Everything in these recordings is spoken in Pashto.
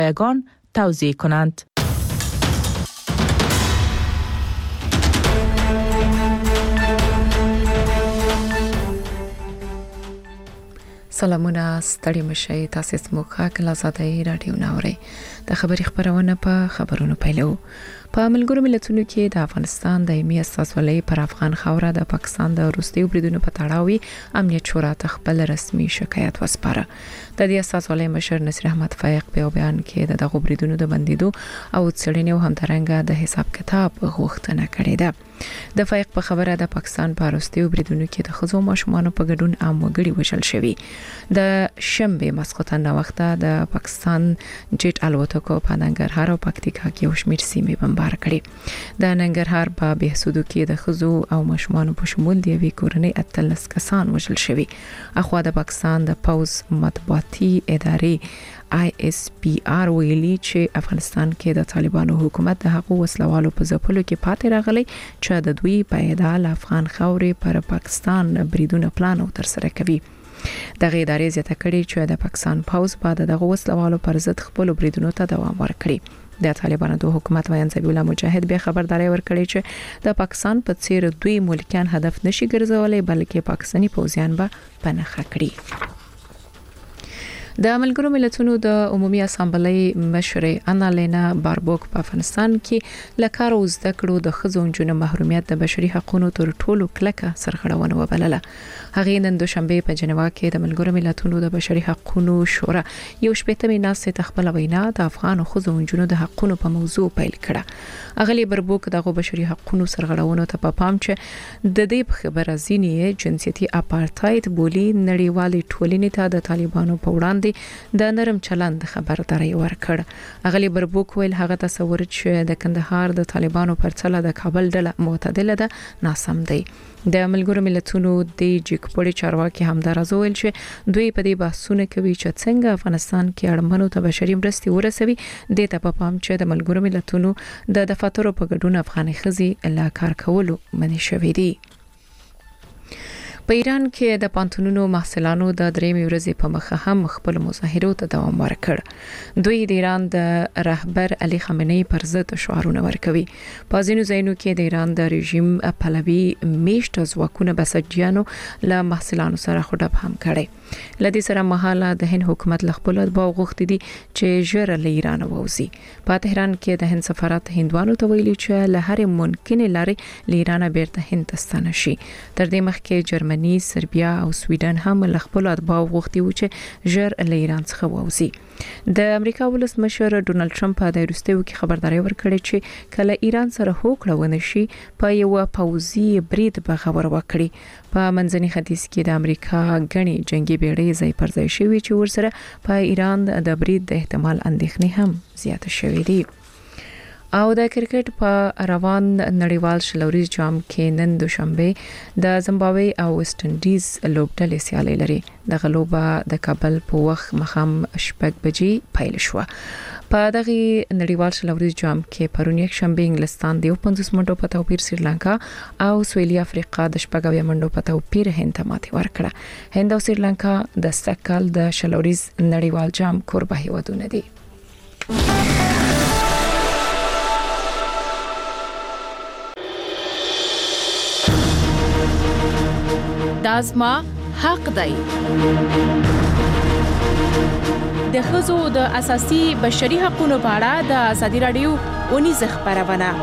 یگان توضیح کنند. سلامونه ستړي مشي تاسو سموخه کله زاده رادیو ناوري د خبري خبرونه په خبرونو پیلو. په ملګرو ملتونو کې د افغانستان دایمي استازولۍ پر افغان خاوره د پاکستان د وروستي بریدونو په تړاو امنیت شورا ته خپل رسمي شکایت وسپاره. د دې استازولۍ مشر نصیر احمد فایق په بیان کې د دغه بریدونو د بندیدو او څېړنې او همدارنګه د حساب کتاب غوښتنه کړې ده. د فایق په خبره د پاکستان په وروستي بریدونو کې د خزو ماشومان په ګډون عام وګړي وژل شوي. د شنبه ماسخوتن وخته د پاکستان جټ الوتکو په ننګرهار او پکتیکا کې یو شمېر سیمې بمبار کړې. د ننګرهار په بهسودو کې د خزو او ماشومان په شمول دی وی کورنۍ 13 کسان وژل شوي. اخوا د پاکستان د پوز مطبوعاتي ادارې ISPR ویلي چې افغانستان کې د طالبانو حکومت د حقوق وسلوالو په ځپلو کې پاتې راغلی چې د دوی پایدال افغان خاورې پر پاکستان بریدونه پلان او ترسره کوي. دغه ادارې زیاته کړې چې د پاکستان پوز بعد دغه وسلوالو پر ضد خپل بریدونو ته دوام ورکړي. د طالبانو د حکومت ویان ذبیح الله مجاهد به خبرداري ورکړي چې د پاکستان په څیر دوی ملکیان هدف نشي ګرځولای بلکې پاکستاني پوځیان به پنهخه کړي. د ملګرو ملتونو د عمومي اسامبلې مشر انالینا باربوک په افغانستان کې لکار او زده کړو د خزو جنو محرومیت د بشري حقوقو تر ټولو کلکه سرغړونه وبلله. هغه نن دوشنبه په جنیوا کې د ملګرو ملتونو د بشري حقوقو شورا یو شپږمې ناسته تخپل وینا د افغان خزو جنو د حقوقو په موضوع پیل کړه. اغلی باربوک دغه بشري حقوقو سرغړونو ته په پام چې د دې خبره ځینی جنسيتي اپارټاید بولی نړیوالې ټولنې ته د طالبانو په وړاندې د نرم چلند خبرداري ورکړ. اغلی باربوک ویل هغه تصور چې د کندهار د طالبانو پر څله د کابل ډله معتدله ده ناسم دی. د ملګرو ملتونو د جګپړې چارواکي همدارز ویل چې دوی په دې بحثونه کوي چې څنګه افغانستان کې اړمنو ته بشري مرستې ورسوي. د ته په پام چې د ملګرو ملتونو د دفاترو په ګډون افغاني خزي لا کار کولو منې شوې دي. په ایران کې د پانتونونو محصلانو د درېمې ورځې په مخه هم خپل مظاهرو ته دوام ورکړ. دوی د ایران د رهبر علي خامنه‌ای پر ضد شعارونه ورکوي. په ځینو ځایونو کې د ایران د رژیم پهلوي میشت ځواکونه بسجیانو له محصلانو سره خډب هم کړي. لدې سره مهاله د هند حکومت خپل اتباع غوښتي دي چې ژر له ایران ووزي. په تهران کې د هند سفارت هندوانو ته ویلي چې له هر ممکنه لارې له ایران بیرته هند ته ستنه شي. تر دې مخکې جرمني، سربیا او سویډن هم له خپل اتباع غوښتي و چې ژر له ایران څخه ووزي. د امریکا ولسمشر ډونالد ټرمپ د وروستیو کې خبرداري ورکړې چې کله ایران سره هوکړه ونشي په یو پوځي برید به خبر ورکړي. په منځني ختیځ کې د امریکا غني جنگي بیړۍ ځای پر ځای شوی چې ورسره په ایران د برید د احتمال اندېښنې هم زیاته شوې دي. او د کرکټ په روان نړیوال شلوريز جام کې نن دوشنبه د زمبابوي او ویسټ انډیز لوبډلې سیالي لري. د غلوبه د کابل په وخت مخام شپږ بجې پیل شو. په دغه نړیوال شلوريز جام کې پرون یک شنبه انګلستان د 50 منټو په توپیر سریلانکا او سویلي افریقا د 14 منټو په توپیر هند ته ماتې ورکړه. هند او سریلانکا د سکل د شلوريز نړیوال جام کوربه هیوادونه دي. دازما حق دی. د ښځو د اساسي بشري حقوقو په اړه د ازادي رادیو اونیز خبرونه.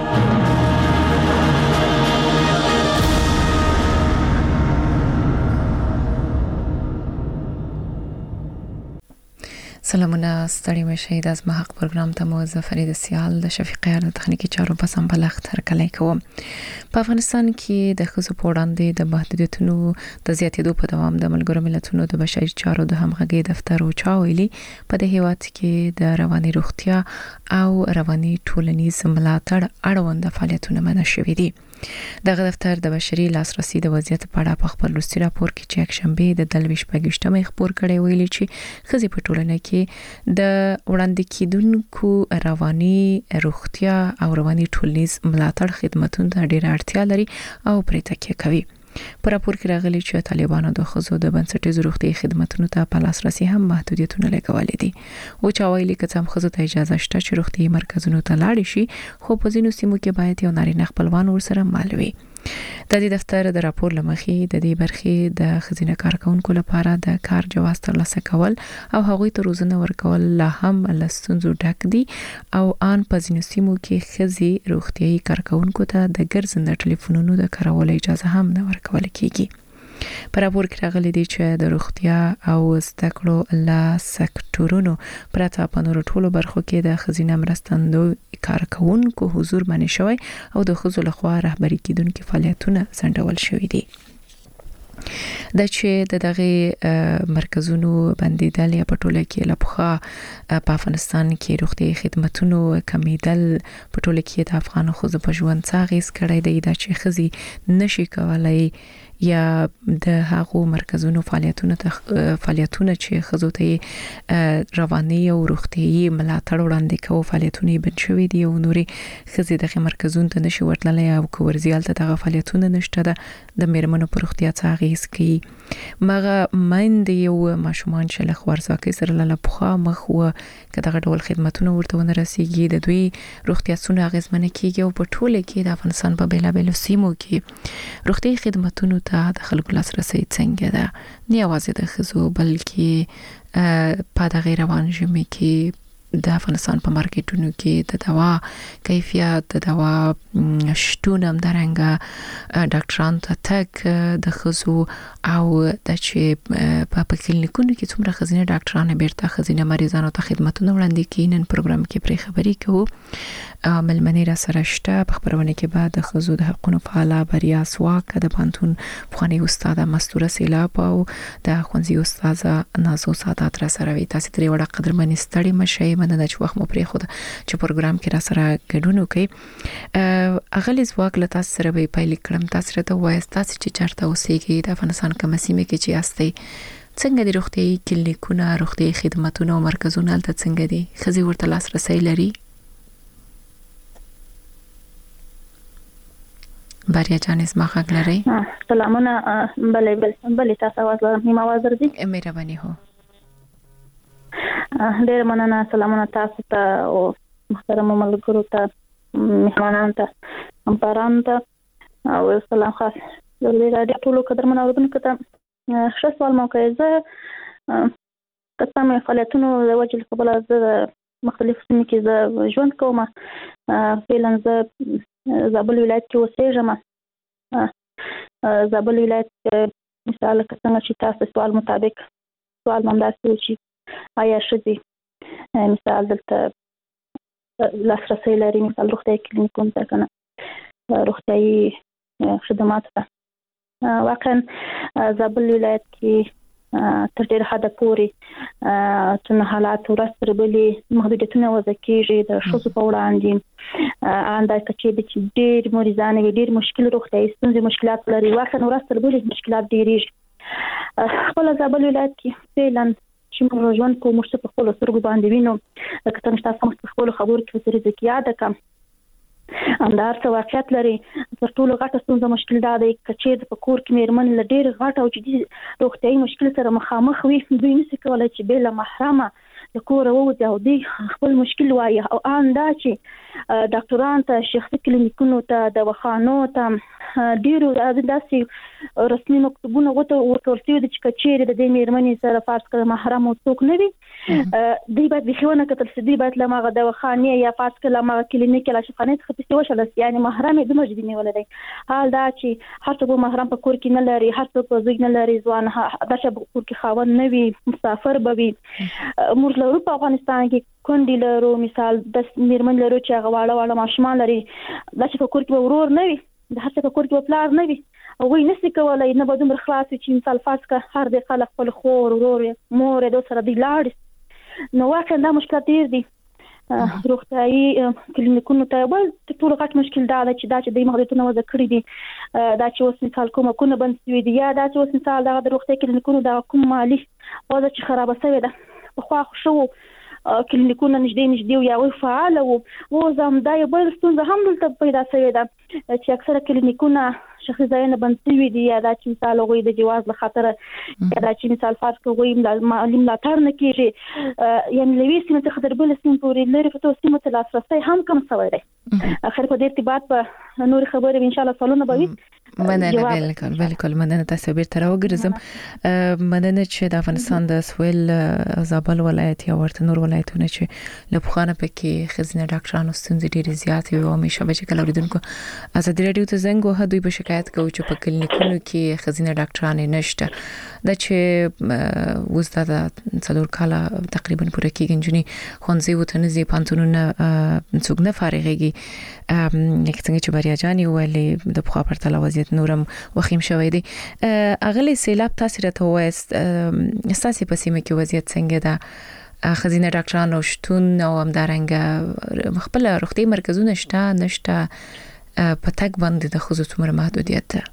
سلامونه ستړي مشه د ازما حق پروګرام ته مو فرید سیال د شفیقه د تخنیکی چارو په سمبلغت هرکلی کوم. په افغانستان کې د خزو په وړاندې د محدودیتونو د زیاتېدو په دوام د ملګرو ملتونو د بشري چارو د همغږي دفتر او چاویلي په د هیواد کې د رواني روغتیا او رواني ټولنیز ملاتړ اړوند فعالیتونه منع شوي دي. دغه دفتر د بشري لاسرسي د وضعیت په اړه په خپل وروستي راپور کې چې یک شنبه د دلويش پګشتمه خبر کړي ویلي چې خزي په ټولنه کې د وړاندې کیدونکو رواني روغتیا او رواني ټولنیز ملاتړ خدماتونو ته ډېر اړتیا لري او پرې تکیه کوي. پر راپور کې راغلي چې طالبانو د ښځو د بنسټیزو روغتي خدماتو ته په لاسرسي هم محدودیتونه لګولې دي او چې وایي چې څم ښځو ته اجازه شته چې روغتي مرکزونو ته لاړ شي خو په ځینو سیمو کې باید یو نارینه خپلوان ورسره مال وي. د دې دفتر د راپور لمخې د دې برخې د خزینه کارکونکو لپاره د کار جواز ترلاسه کول او هغوی ته روزنه ورکول لا هم له ستونزو ډک دي او ان په ځینو سیمو کې خزي روغتيایي کارکونکو ته د ګرځنده ټلیفونونو د کارولو اجازه هم نه ورکول کیږي. پر راپور کې راغلي دي چې د روغتیا او زده کړو له سکتورونو پرته په نورو ټولو برخو کې د خزینه مرستندو کارکونکو حضور باندې شوی او د خزو لخوا رهبری کیدونکو فعالیتونه ځنډول شوی دي. د چې دغه مرکزونو بندیدل یا پټوله کې لپخه په افغانستان کې روغتي خدماتونو کمیدل پټوله کې د افغان خزو په ژوند څاغیس کړی دی د چې خزي نشي کولای یا د هغو مرکزونو فعالیتونه چې خزو ته رواني او روغتيایي ملاتړ وړاندې کوي فعالیتونه بند شوي دي او نوري خزي دغه مرکزونو ته نشي ورتللی او کورزیال ته دغه فعالیتونه نشته د میرمنو پر روغتیا څاغیس کی مغه مند یو ماشومان چې له خورزاکي سره له پخا مخ و کداغه ډول خدماتونه ورته ونه رسیږي د دوی روغتیا څونه اغیزمنه کیږي او په ټوله کې د افغانستان په بیلابیلو سیمو کې روغتي خدماتونو ته د خلکو لاسرسي څنګه ده نه یوازې د خزو بلکې په دغه روان ژمي کې د افغانستان په مارکیټونو کې د دوا کیفیت د دوا شتون هم درنګه ډاکټران ته تک د خزو او د چې په کلینیکونو کې څومره خزینه ډاکټرانه بیرته خزینه مریضانو ته خدماتونه وړاندې کوي. نن پروګرام کې پرې خبري کوو ملمنې را سره شته په خبرونه کې بعد د خزو د حقوقو فعاله بریا سواک د پانتون خاني استاد مستوره سیلاب او د خونځي استاد نازو سادات را سره وي. تاسو ترې وړه قدرمنې ستړي مشه مننه چې وخت مو پرې خو چې پروګرام کې را سره ګډون وکړي. اغلی زواک له تاسو سره به پیل کړم. تاسو ته وایي تاسو چې چارته اوسېږي د افغانستان کوم سیمه کې چې یاستئ څنګه د روغتي کلینیکونه روغتي خدماتونه او مرکزونه تل څنګه دي خزي ورته لاسرسي لري؟ باریا جان اسما خاک لري. سلامونه بلې تاسو आवाज لرم نیمه आवाज درځي مهرباني هو ډېر مننه. سلامونه تاسو ته او محترم ملګرو ته مهمانانو ته همکارانو ته او سلام خاص د دې ټولو قدرمن اوردونکو ته. ښه سوال مو کوي. زه تاسو فعالیتونو د وجه له کبله زه مختلف سیمو کې زه ژوند کوم. فعلا زه زابل ولایت کې اوسېږم. زابل ولایت مثال څنګه چې تاسو سوال مطابق سوال منداسي چې آیا شدي مثال دلته لاسرسي لري مثال روغتي کلینیکونو ته کنه روغتي خدمات ته. واقعا زابل ولایت کې تر ډېر حده پورې چې حالات ورسره بلې محدودیتونه وضع کېږي د ښځو په وړاندې انده چې د ډېر مریضان ډېر مشکل روغتیایي ستونزې مشکلات لري. واقعا ورسره بلې مشکلات ډېرېږي. خپل زابل ولایت کې فعلا چې موږ ژوند کوو موږ په خپل سترګو باندې وینو لکه څنګه چې تاسو په خپل خبرو کې ترې ذکر یاد کړم همدار څه واقعیت لري. تر ټولو غټه ستونزه مشکل دا دی چې په کور کې میرمن له ډېر غټ او جدي روغتیایي مشکل سره مخامخ وي دوی نشي کولای چې بې له محرمه د کور ووځي او دوی خپل مشکل وایي او ان دا چې ډاکټران ته شخصي کلینیکونو ته دواخانو ته ډیرو داسې رسمي مکتوبونه ورکول شوي دي چې کچېرې د دې میرمنې سره فرض کړه محرم او څوک نه وي دوی باید بخښونه کتل شي. دوی باید له هغه دواخانې یا فرض کړه له هغه کلینیک له شفاخانې څخه پیسې وشړل شي. یعنې محرم یې دومره جدي نیولی دی. حال دا چې هر څوک محرم په کور کې نه لري هر څوک په زوی نه لري ځوان دا چې په کور کې خاوند نه وي مسافر به وي. موږ لرو په افغانستان کې کونډې لرو مثال د میرمن لرو چې هغه واړه ماشومان لري دا چې په کور کې ورور نه وي د هر څه په کور کې پلار نه وي او وی نشي کولای نه به دومره خلاص چې مثال فرض کړه هر د خلک خپل خور ورور مور د سره دی لاړ نو واقعا دا مشکل ډیر دي. روغتیایي کلینیکونو ته ول ټول غټ مشکل دا چې د محدودیتونو وضع کړی دي دا چې اوس مثال کومه بند شوی دی یا دا چې اوس مثال د روغتیایي کلینیکونو د کوم مالی وضع چې خراب شوی ده خو شو کلینیکونه نږدې یا وی فعال او زم دا یو بل ستونزه هم دلته پیدا شوې ده چې اکثره کلینیکونه شخصي ځایونه بند شوي دي یا دا چې مثال هغوی د جواز له خاطر یا دا چې مثال فرض کړو هغوی مالي ملاتړ نه کېږي یعنې له یوې سیمې څخه تر بلې سیمې پورې لرې پرتو سیمو ته لاسرسی هم کم شوی دی. اخر په دې ارتباط په نورې خبرې ان شاء الله سوالونه به وي. مننه بالکل مننه تاسو بیرته راوګرځم. مننه چې د افغانستان د سویل زابل ولایت یا ورته نور ولایتونه چې له پخوانه پکې خزینه ډاکټرانو ستونزې ډېرې زیاتې وي او همیشه به چې کله اوریدونکو ازادي رادیو ته زنګ وهه دوی به شکایت کوي چې په کلینیکونو کې خزینه ډاکټران نشته. دا چې وستا د څلور کاله تقریبا پوره کېږي چې خونځي وته نه زی پانتونونه څوک نه فارغيږي. څنګه چې بریا جان ویلې د پخوا پرتله وضعیت نورم وخیم شوی دی. اغلی سیلاب تاسو راته وایست اساسي په سیمه کې وضعیت څنګه ده؟ خزینه ډاکټرانو شتون او همدارنګه خپل روغتي مرکزونه نشته په تک باندې د خصوصي څومره محدودیت ده؟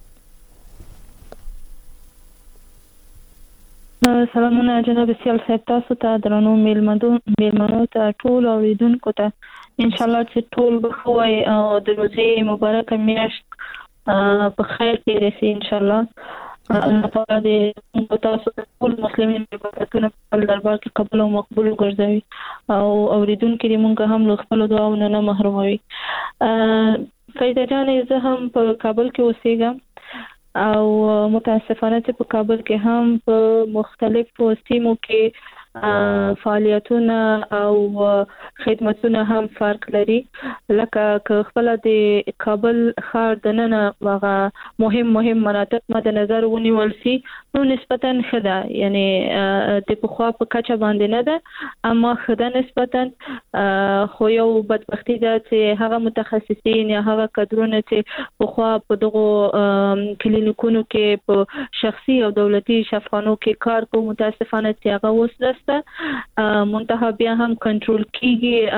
سلامونه جناب سیال صاحب، تاسو ته درنو میلمنو ته ټول اوریدونکو ته ان شاء الله چې ټول بخوي او د روزي مبارکه میاشت په خیر کې رسي ان شاء الله. الله تعالی دې تاسو ټول مسلمانین په برکتونو په دربار کې قبول او مقبول وګرځوي او اوریدونکو دې مونږ هم له خپل دعاونو نه محروموي. فایده جانې زه هم په کابل کې اوسېږم او متاسفانه چې په کابل کې هم په مختلفو سیمو کې فعالیتونه او خدماتونه هم فرق لري. لکه خپل د کابل ښار د نن هغه مهم مناطق مد نظر ونیول سي نو نسبتاً خدا یعنی د پخوا په کچه باندې نه ده اما خدا نسبتاً خو یو بدبختی ده چې هغه متخصصین یا هغه کادرونه چې پخوا په دغه کلینیکونو کې په شخصي او دولتي شفاخانو کې کار کوي متاسفانه چې هغه وسلسته منتها بیا هم کنټرول کیږي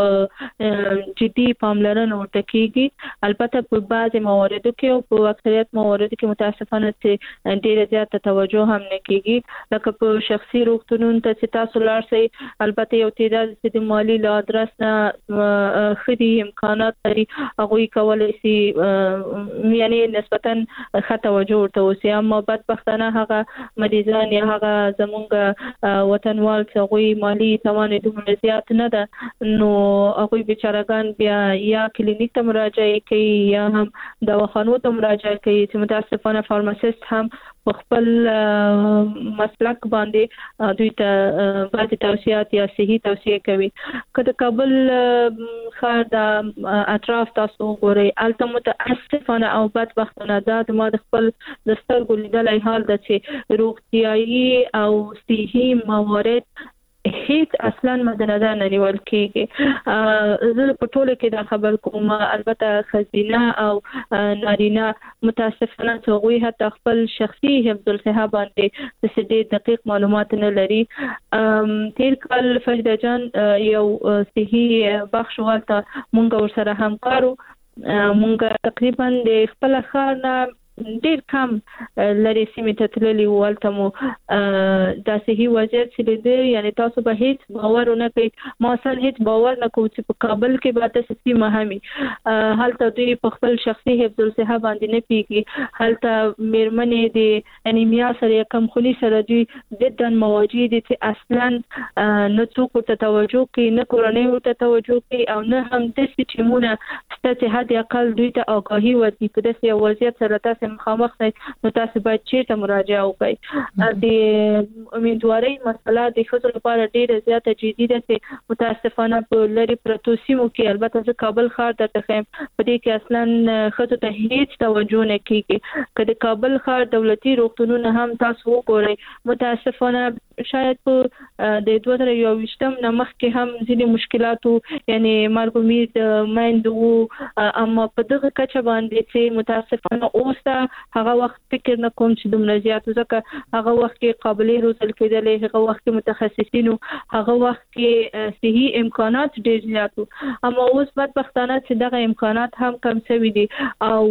او جدي پاملرنه ورته کیږي. البته په بعضي مواردو کې او په اکثریت مواردو کې متاسفانه چې ډیره زیاته توجه هم نه کیږي. لکه په شخصي روغتونونو ته چې تاسو لاړ شئ البته یو تعداد چې د مالی له ادرس نه خدي امکانات لري هغه کولای شي یعنی نسبتاً ښه توجه ورته وشي. اما بدبختانه هغه مریضان یا هغه زمونږ وطنوال چې هغه مالی توان دومره زیات نه ده نو هغه بیچارهګان بیا یا کلینیک ته مراجعه کوي یا هم دواخانو ته مراجعه کوي چې متاسفانه فارماسیست هم خپل مسلک باندې دوی ته بعض توصيات یا صحي توصيه کوي. کله کابل ښار د اطراف تاسو غوري الته متاسفانه او بدبختانه د ما د خپل د سترګو لیدلای حال د چې روغتيایي او صحي موارد هیڅ اصلا مد نظر نه نیول کېږي. زه په ټوله کې دا خبر کوم البته خزینه او نارینه متاسفانه هغوی حتی خپل شخصي حفظ الصحه باندې د دې دقیق معلومات نه لري. تیر کال فهد جان یو صحي بخش ورته مونږ ورسره همکارو مونږ تقریبا د خپل ښار نه ډیر کم لري سیمه ته تللی ولته مو د صحي وضعیت چې دی یعنی تاسو به هیڅ باور نه کوي ما اصلا هیڅ باور نه کوم چې په کابل کې به تاسو سیمه همي هلته دوی په خپل شخصي حفظ الصحه باندې نه پیږي. هلته میرمنې د انیمیا سره کم خونی سره دوی ضدن مواجه دي چې اصلا نه څوک ته توجه کوي نه کورنۍ ورته توجه کوي او نه هم د سیمونه ستاسو حد اقل دوی ته آگاهی ورکړي په داسې وضعیت سره تاسو مخامخ نو تاسو باید چیرته مراجعه وکړئ. د امیدوارۍ مسله د ښځو لپاره ډیره زیاته جدي ده چې متاسفانه په لري پرتو سیمو کې البته زه کابل ښار ته خیم په دې کې اصلا ښځو ته هیڅ توجه نه کیږي. که د کابل ښار دولتي روغتونونه هم تاسو وګورئ متاسفانه شاید په د 2021 نه مخکې هم ځینې مشکلاتو یعنی مرګومید مایندو اما په دغه کچه باندې چې متاسفانه اوس هغه وخت فکر نه کوم چې دومره زیات ځکه هغه وخت کې قابلیت روزل کېدلې هغه وخت کې متخصصینو هغه وخت کې صحي امکانات ډېر زیات اما اوس بدبختانه چې دغه امکانات هم کم شوي دي او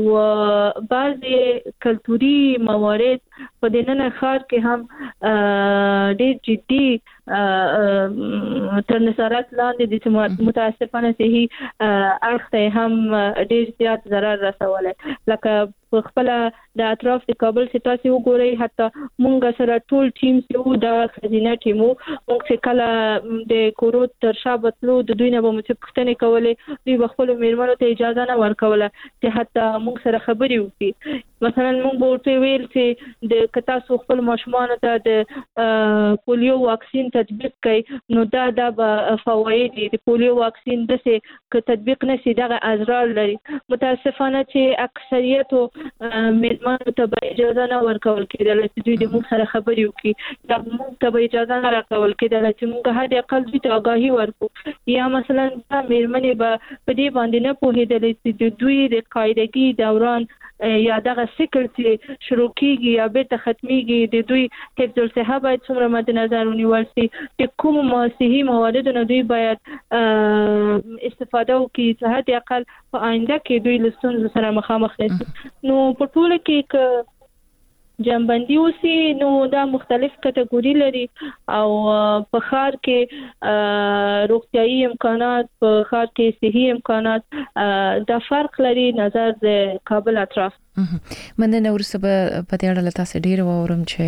بعضي کلتوري موارد په دننه ښار کې هم ډېر جدي تر نظارت لاندې د متاسفانه صحي اړخ ته هم ډیر زیات ضرر رسولی. لکه په خپل د اطراف د کابل سیتاسي وګورئ، حتی مونږ سره ټول ټیم یو د خزینه ټیمو، مونږ چې کله د کورو تر شا بتلو د دوی نه به مو پوښتنې کولې، دوی به خپل میرمنو ته اجازه نه ورکوله چې حتی مونږ سره خبرې وکړي. مثلا مونږ ورته ویل چې د کتاسو خپل ماشومان ته د پولیو واکسین تطبیق کړي، نو دا به فواید دي. د پولیو واکسین د څه ک تطبیق نشي دغه اضرار لري. متاسفانه چې اکثریت میرمنو ته به اجازه نه ورکول کېدل چې دوی د موږ سره خبرې وکړي، یا موږ ته به اجازه نه راکول کېدل چې موږ هر اقل دوی ته آگاهي ورکړو، یا مثلا میرمنې به په دې باندې نه پوهېدلې چې د دوی د قاعدګي دوران یا دغه سیکل چې شروع کیږي یا بیرته ختمیږي، د دوی حفظ الصحه باید څومره مد نظر ونیول شي، د کوم صحي موادو نه دوی باید استفاده وکړي چې حد اقل په آینده کې دوی له ستونزو سره مخامخ نشي. نو په ټوله کې جنبندي اوسي نو دا مختلف کټګوري لري، او په ښار کې روغتيایي امکانات، په ښار کې صحي امکانات دا فرق لري نظر د کابل اطراف. مننه. ورسره په دې اړه تاسو ډیر وورم چې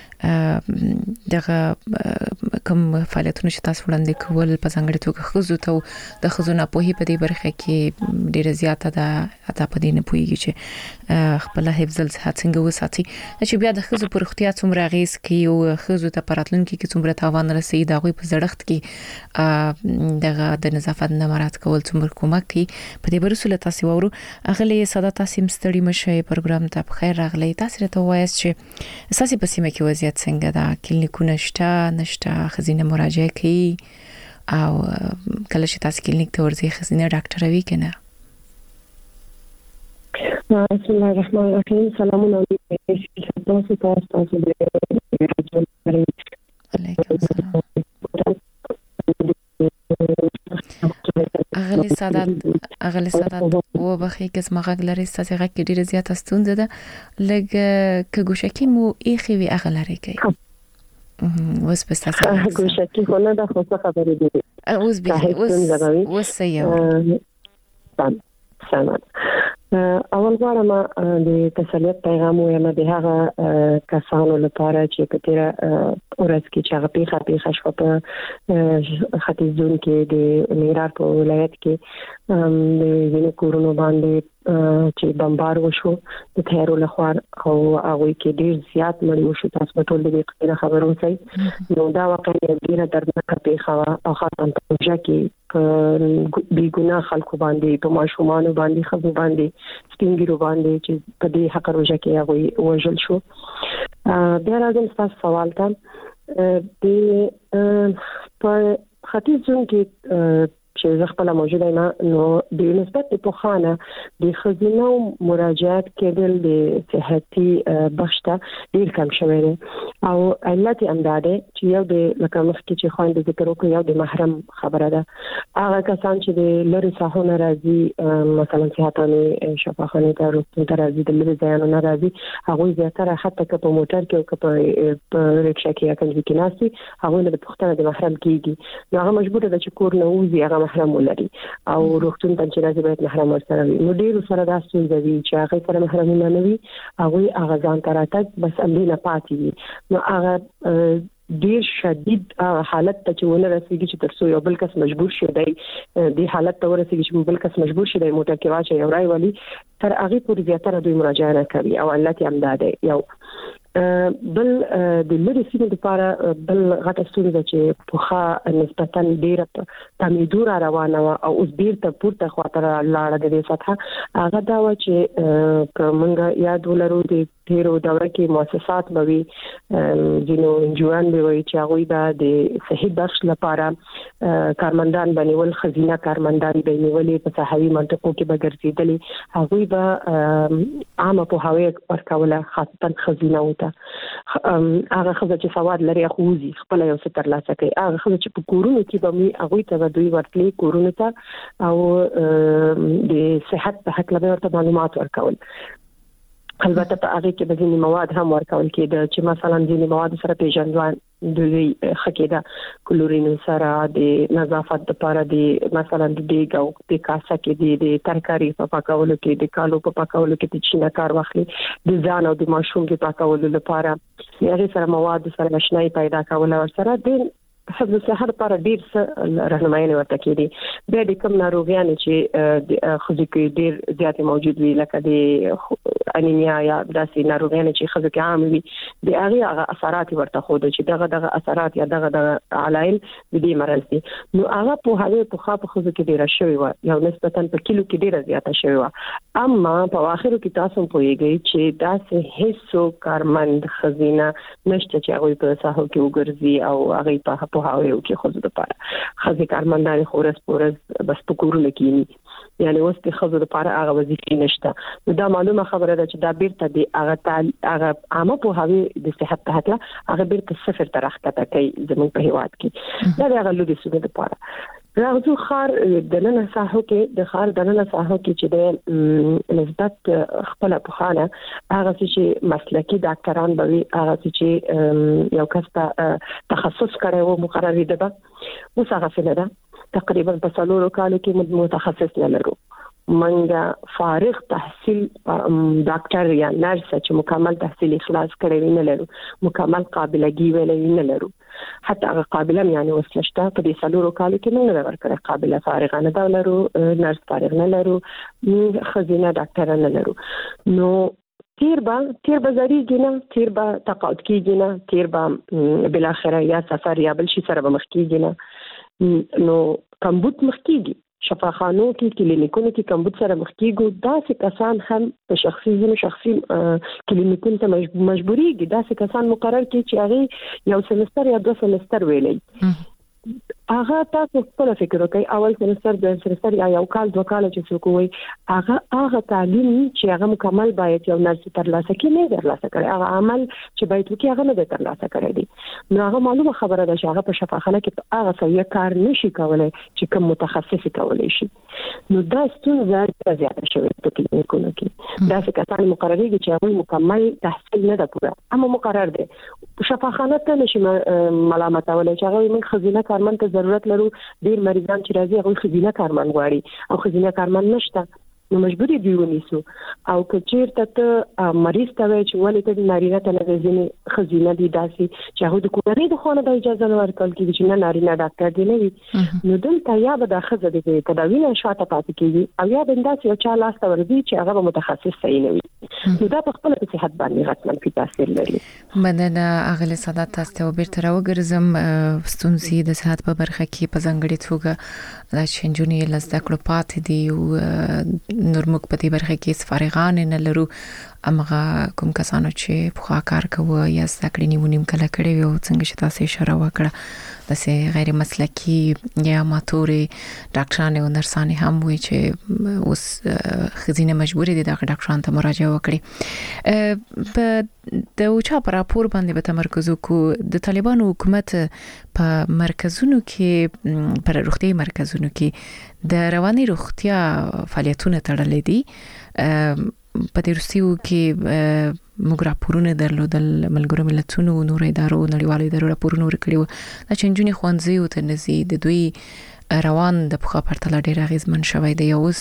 دغه کوم فعالیتونه چې تاسو وړاندې کول په ځانګړي توګه خزو ته د خزو نه پوهې په دې برخه کې ډیره زیاته ده، اته په دې نه پوهیږي چې خپل حفظ الصحه څنګه وساتي، چې بیا د خزو پر روغتیا څومره اغیز کوي او خزو ته پراتلونکي کې څومره تاوان رسي، دا غوي په زړښت کې دغه د نظافت نه مراد کول څومره کومک کوي. په دې برسول تاسو وورو اغلی ساده تاسو مستړي مشه پروګرام ته بخیر راغلی. تاسو ته وایي چې اساسي په سیمه کې وضعیت څنګه ده؟ کلینیکونه نشته، خزینه مراجعه کوي، او کله چې تاسو کلینیک ته ورځي خزینه ډاکټر وی کنه؟ بسم الله الرحمن الرحیم. سلامونه علیکم السلام. اغلی سادات و بخی کس مغاق لري ستاسې غږ کې ډیره زیاته ستونزه ده، لږ که ګوشکی مو ایخي وي اغلري کوي. اوس په ستاسې ګوشکی خو نه ده، خو څه خبرې دي اوس سیو سلام. اول غواړم د تسلیت پیغام وایم د هغه کسانو لپاره چې په تیر ورځ کې چې هغه پیښه شو په ختیځ زون کې د میرار په ولایت کې د وینې کورونو باندې چې بمبار وشو د تیرو لخوا، او هغه کې ډیر زیات مړ وشو. تاسو په ټول دې خبرو ځای نو دا واقعا ډیره دردناکه پیښه او خاصه په ځکه بي ګناه خلکو باندې، په ماشومان باندې، خبرو باندې، سپینګیرو باندې چې په دې حق روزه کې هغه وژل شو. بیا راځم تاسو سوال ته. د په ختیځ زون کې چې خپل موجوده نه نو د نسبت په خانه د خزینه مراجعات کېدل د صحتي بخشته ډیر کم شوی دی، او علت امداده چې یو د لکه مخکې چې خويند ذکر وکړ، یو د محرم خبره ده. هغه کسان چې د لری ساحونه راځي، مثلا صحتانه شفاخانه ته راځي، د لری ځایونو نه راځي، هغه زیاتره حتی که په موټر کې او که په رکشا کې یا کنځ کې ناسي، هغه له پښتنه د محرم کېږي، نو هغه مجبور ده چې کور نه وځي، هغه محرم ولري، او روغتون ته چې راځي باید محرم ورسره وي. نو ډیر سره دا ستونزه وي چې هغه سره محرم نه وي، هغه ځان ته راتګ بس امنه پاتې وي. نو هغه ډیر شدید حالت ته چې ونه رسیږي چې ترڅو یو بل کس مجبور شي دی د حالت ته ورسیږي چې بل کس مجبور شي دی موټر کې واچي یو راي ولی تر هغه پورې زیاتره دوی مراجعه نه کوي، او علت هم دا دی. یو بل د لری سیمه لپاره بل غټه ستونزه چې پوخا نسبتا ډیره تمیدور روانه او اوس بیرته پورته خاطر لاړه د سطح هغه دا و چې کومه یاد ولرو د تیرو دوره کې مؤسسات بوي جنو انجوان به وي چې هغه د صحي بخش لپاره کارمندان بنول، خزینه کارمندان بنول په صحوي منطقو کې به ګرځیدلې، هغه به عامه په هوی ورکوله، خاصه خزینه وته هغه خزه چې سواد لري خوځي خپل یو څه تر لاسه کوي، هغه خزه چې په کورونو کې به می هغه ته دوی ورتلي کورونو ته او د صحت په حق لپاره ورته معلومات ورکول. البته په هغه کې به ځینې مواد هم ورکول کېده چې مثلا ځینې مواد سره پیژندوان د خکېدا کلورین سره د نظافت لپاره د مثلا د دیګ او د کاسه کې د ترکاری په پاکولو کې د کالو په پاکولو کې د چینه کار واخلي د ځان او د ماشوم په پاکولو لپاره یې سره مواد سره آشناي پیدا کول او سره د حفظ الصحه لپاره ډیر څه راهنمایي ورته کړي د کوم ناروغیان چې خو کې ډیر زیات موجود وي لکه د انیمیا یا داسې ناروغیان چې خو کې عام وي د هغه اثرات ورته خو چې دغه اثرات یا دغه علایل د دې مرض دي نو هغه په هغه په خو کې ډیر شوی و یو نسبتا په کیلو کې ډیر زیاته شوی و اما په اخر کې تاسو پوهیږئ چې داسې هیڅ کارمند خزینه نشته چې هغه په ساحو کې وګرځي او هغه په هاوی او کې خود لپاره خزي کارمندان خورس پورس بس پکورونه کینی یعنی اوس د خزو لپاره هغه وظیفې نشته دا معلومه خبره ده چې دا بیرته د هغه عامه په هاوی د صحت ته هغه بیرته صفر تر راکته کوي زموږ په هیواد کې دا هغه لودي سونه لپاره راغزو خار دننه ساحو کې د خار دننه ساحو کې چې د نسبت خپل په خانه هغه چې مسلکی ډاکټران به هغه چې یو کس ته تخصص کړي او مقرري ده اوس هغه څه ده تقریبا په څلورو کالو کې متخصص نه لرو منګه فارغ تحصیل ډاکټر یا نرس چې مکمل تحصیل اخلاص کړی نه لرو مکمل قابلیت ویلې نه لرو حتی هغه قابلیت یعنی وسلشته په دې څلورو کالو کې موږ نه ورکړی قابلیت فارغ نه دا لرو نرس فارغ نه لرو خزینه ډاکټر نه لرو نو تیر به زریږي نه تیر به تقاعد کیږي نه تیر به بل اخره یا سفر یا بل شي سره به مخ کیږي نه نو کمبود مخ کیږي شفاخانو کې کلینیکونو کې کمبود سره مخ کیږي داسې کسان هم په شخصي کلینیکونو ته مجبوريږي داسې کسان مقرر کړي چې هغه یو سمستر یا 2 سمستر ویلي هغه تاسو خپل فکر وکړئ اول سمستر یا یو کال 2 کال چې څوک وي هغه تعلیم چې هغه مکمل باید یو نرس ترلاسه کړي نه ترلاسه کړي هغه عمل چې باید وکړي هغه نه ترلاسه کړي دي نو هغه معلومه خبره ده چې هغه په شفاخانه کې هغه سوي کار نشي کولای چې کوم متخصص کولای شي نو دا ستونزه زیاته شوې په کلینیکونو کې دا څه کسان مقرري چې هغه مکمل تحصیل نه ده پوره اما مقرر دي شفاخانه ته نشي ملامت ولای چې هغه من خزینه کارمند ته ضرورت لرو ډیر مریضان چې راځي هغه خزینه کارمند غواړي او خزینه کارمند نشته نو مجبوري دی ونیسو او کچیر ته مریض ته چې ولې ته نارینه ته نه ځینې خزینه دي داسي چې هغه د کورنۍ د خونه د اجازه نه ورکول کیږي چې نه نارینه ډاکټر دی نه وي نو دلته یا به د خزه د تداوی نه شاته پاتې کیږي او یا به داسې یو چا لاس ته ورځي چې هغه متخصص صحیح نه وي نو دا په خپل صحت باندې غټ منفي تاثیر لري مننه اغله سادات تاسو ته بیرته راوګرځم ستونزې د صحت په برخه کې په ځانګړي توګه د چنجونې لزده کړو پاتې دي او نور موږ په دې برخه کې سفارغان نه لرو امغه کوم کسانو چې په کار کوي یا ذکر نیونیم کله کړي او څنګه چې تاسو اشاره وکړه د سه غیر مسلکی یا ماتوري ډاکټرانه او نرسانه هم وي چې اوس خزینه مجبور دي د ډاکټرانو ته مراجعه وکړي په د اوچا پر راپور باندې به تمرکز وکړو د طالبانو حکومت په مرکزونو کې پر روغتي مرکزونو کې د رواني روغتیا فعالیتونه تړلې دي په دې روسیو کې موږ راپورونه درلودل ملګرو ملتونو نور ادارو نړیوالو ادارو راپورونه ورکړي وو د چنجونی خوانځي او تنزي د دوی روان د پخوا پرتله ډیر غیزمن شوی دی اوس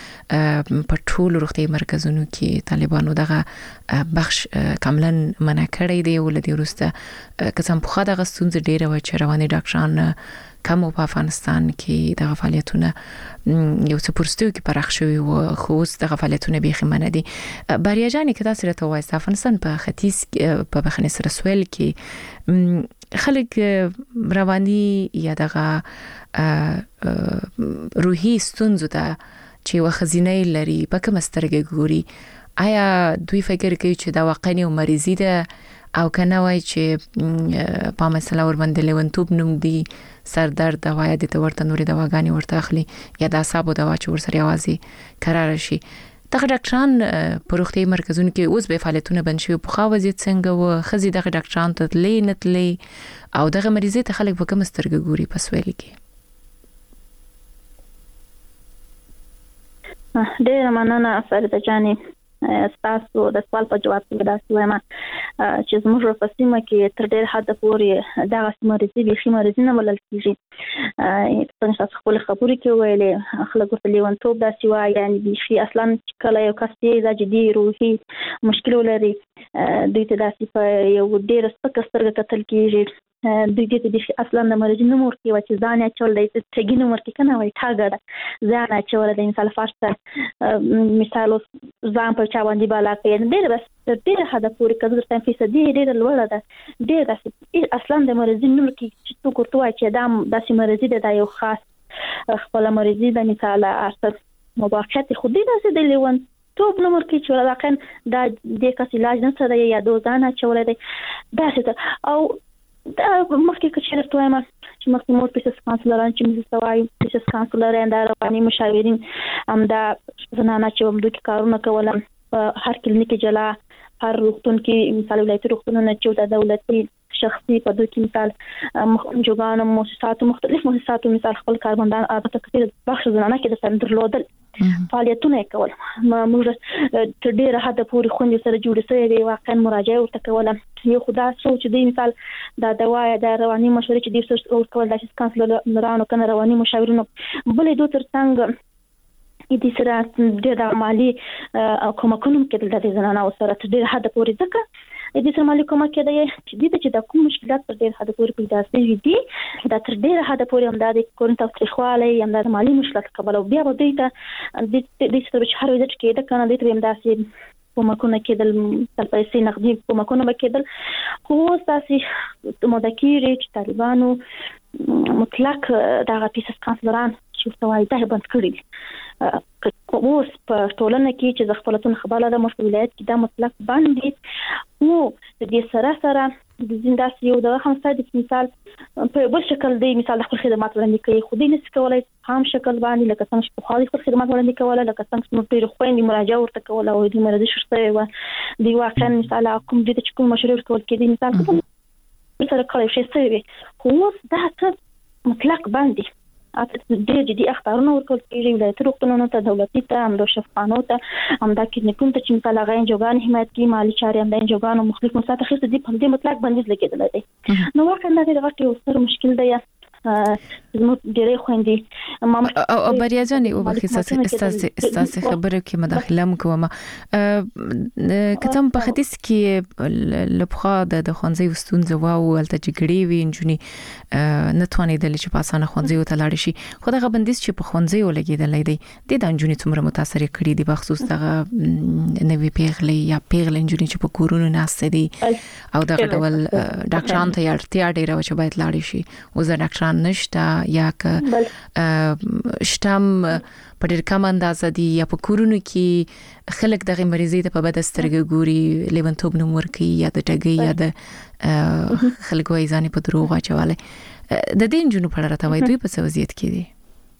په ټولو روغتي مرکزونو کې طالبانو دغه بخش کاملا منع کړی دی او لدی وروسته قسم په خا دغه ستونزې ډیره و چې رواني ډاکټران کوم په افغانستان کې دغه فعالیتونه یو څه پرستو کې پراخ شوی او خو اوس دغه فعالیتونه به خمنه دي بریا جانې کدا سره ته وایي افغانستان په ختیځ په بخنه سره سویل کې خلک رواني یا دغه روحي ستونزو ته چې وخزینه لري په کوم سترګه ګوري آیا دوی فکر کوي چې دا واقعي او مریضي ده او کنه وای چې په مسله ور باندې لونتوب نوم دی سر درد دوا یا د ورته نوري دواګانی ورته اخلي یا د اعصابو دوا چې ور سره یوازي قرار شي دغه ډاکټران په روغتي مرکزونو کې اوس به فعالیتونه بند شي په خا وضعیت څنګه و خزي دغه ډاکټران ته لې نتلې او دغه مریضي ته خلک په کوم سترګه ګوري په سویل کې ډېر مننه فرید جانې تاسو د سوال په جواب کې دا وایم چې زموږ په سیمه کې تر ډېر حد پورې دا مرزي به مرزي نه ولل کیږي. څنګه تاسو خپل خبرې کې ویلې خلک ورته لیونتوب داسې وایي، یعنی بيخي اصلا کله یو کس یې جدي روحي مشکل ولري دوی ته داسې په یو ډېر سپک سترګه کتل کیږي. دوی دې د اصلا د مرزي نمبر کې و چې ځان یې چول دی چې نمبر کې کنه وای ټاګه ځان یې چول دی مثال فرض مثال ځان په چا باندې بالا کې ډېر بس ډېر حد پورې کړو تر فیصد ډېر لوړه ده. ډېر داسې اصلا د مرزي نمبر کې چې تو کوته وای چې دا داسې مرزي ده یو خاص خپل مرزي د مثال اصل مباحثات خو دې داسې د لیون توپ نمبر کې چې واقعا دا د کس علاج نه سره یا دوزانه چول دی داسې او دا مخکې چې راځم چې مخکې مور پیسس کانسلران چې موږ سوای پیسس کانسلران دا رواني مشاورین دا زنانه چې موږ کارونه کولم هر کلینیک جلا هر روغتون کې مثال ولایتي روغتونونه چې د دولتي شخصي په دوی کې مثال جوګانو مؤسسات مختلف مؤسسات مثال خپل کارمندان البته کثیر بخش زنانه کې د سندر لودل فعالیتونه کول موږ تر ډیره حد پورې خوندې سره جوړ شوی دی واقعا مراجعه ورته کوله یو خدا سوچ دی مثال دا دوا د رواني مشورې چې د سوچ او کول د کانسلرانو کنه رواني مشاورینو بلې دوه تر څنګه دې سره د مالی کومکونو کې د زنانه سره تر ډیره حد پورې ځکه دې سره مالی کومک کې دی چې د کوم مشکلات تر ډیره حد پورې پیدا شوي دي دا تر ډیره حد پورې هم د کورنټ تاریخواله هم د مالی مشکلات قبل او بیا به دې ته د سره چې هر وخت کې د کنه د تریم داسې کومکونه کېدل تل پیسې نقدي کومکونه کېدل خو تاسو مدکیری چې طالبانو مطلق دغه پیسس کانسلران چې سوای ته بند کړی اوس په ټولنه کې چې خپلتون خبره ده مشکل ولایت کې دا مطلق باندې او د دې سره د زنداسي یو د 5 مثال په بل شکل دی مثال خپل خدمات وړاندې کوي خو دې نس کولای هم شکل باندې لکه څنګه چې خالي خپل خدمات وړاندې کوله لکه څنګه چې موږ ډېر خويندې مراجعه ورته کوله او دې مرزي شرطه و دی واقعا مثال کوم دې چې کوم مشروع کول کې دي مثال سره کولای شي څه خو دا څه مطلق باندې ډېر جدي اخبارونه ورکول کېږي ولایتي روغتونونو ته دولتي ته هم شفاخانو ته هم دا کلینیکونو ته چې مثال هغه انجوګان حمایت کوي مالی چارې هم د انجوګانو مختلف مسات اخیستل دي په دې مطلق باندې لګېدل دي نو واقعا دا ډېر غټ یو مشکل دی زموږ ډېرې خويندې او بریا جان او بخي استاسه خبره کې مداخله کوم کتم په حدیث کې لبخا د خونځي وستونزه واو الته جګړې وی انجونی نتوانې د لچ په اسانه خونځي او تلاړ شي خو دغه بندیز چې په خونځي ولګیدل دی د انجونی څومره متاثر کړي دي بخصوص دغه نوې پیغلې یا پیغلې انجونی چې په کورونو ناست دي او دغه ډول ډاکټران ته اړتیا ډیره و چې باید لاړ شي او زه ډاکټران نشته یا که شتم په ډېر کم اندازه دي یا په کورونو کې خلک دغه مریضي ته په بد سترګه ګوري لیونتوب نوم ورکي یا د ټګي یا د خلکو ایزاني په دروغ اچواله د دې جنو په اړه راته وایي دوی په وضعیت کې دي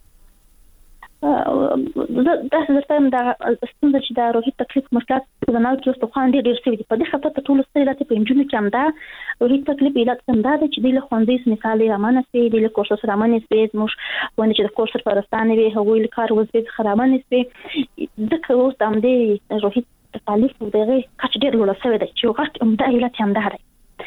دا څه دا ستونزه چې دا روحي تکلیف مشکلات په نړۍ کې اوس خو ډېر سوي دي په دې خاطر ټول ستړي په انجونو کې هم دا روحي تکلیف علت هم دا چې د خوندې مثال رامنه سي د کورس سره رامنه سي موږ ونه چې د کورس پرستانه وي هغوی له کار وځي خرابانه سي د کوم د امدې روحي تکلیف دغه کچ ډېر لوړ سوي دي چې وخت هم دا علت هم دا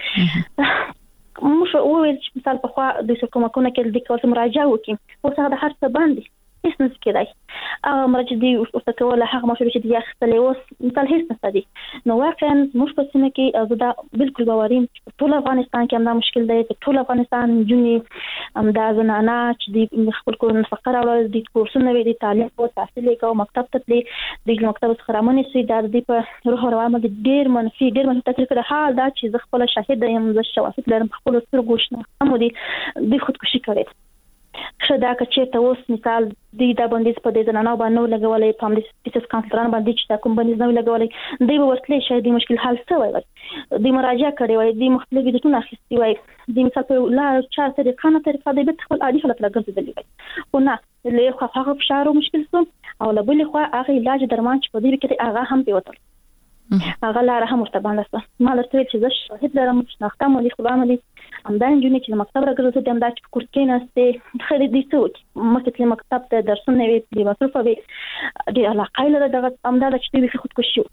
موږ وویل چې مثال په خوا د کومکونه کې د کورس مراجعه وکړي او څنګه د هر څه باندې هیڅ نه کېدای مرجع دی او تکول هغه مشورې چې دی اخستلې اوس مثال هیڅ نه ستدي نو واقعا موږ په سیمه کې دا بالکل باوریم ټول افغانستان کې هم دا مشکل دی ټول افغانستان جونی هم دا زنانه چې دی خپل کور فقره او د کورسونه وی د تعلیم او تحصیل کو مکتب ته د مکتب څخه رامنې سي دا د په روح او عمل ډیر منفي تاثیر کړی حال دا چې زه خپل شاهد یم زه شواهد لرم خپل سترګو شنه هم دي خودکشي کړې شدا چې ته اوس مثال د بندیز په دې زنانه باندې لګولې په دې پیسس کانسلران باندې چې کوم بندیز نه لګولې دوی به ورتلې شي د مشکل حل څه وای د مراجعه کړي وای د مختلفو دټونه اخیستي وای د مثال په لا چا طریقه د خپل عادي حالت لګرځېدلی وای خو نه له هغه فشار او مشکل سو او له بل خو هغه علاج درمان چې په دې کې هغه هم پیوتل هغه لاره هم ورته باندې ما لرته چې زه شاهد لرم شناخته مولي خدامه دي همدان جونې چې مکتب راګرځي د امداد کور کې نهسته خرید دي څو مکتب مکتب ته درسونه وی د مصرف وی د علاقه لري دغه امداد چې دوی خودکشي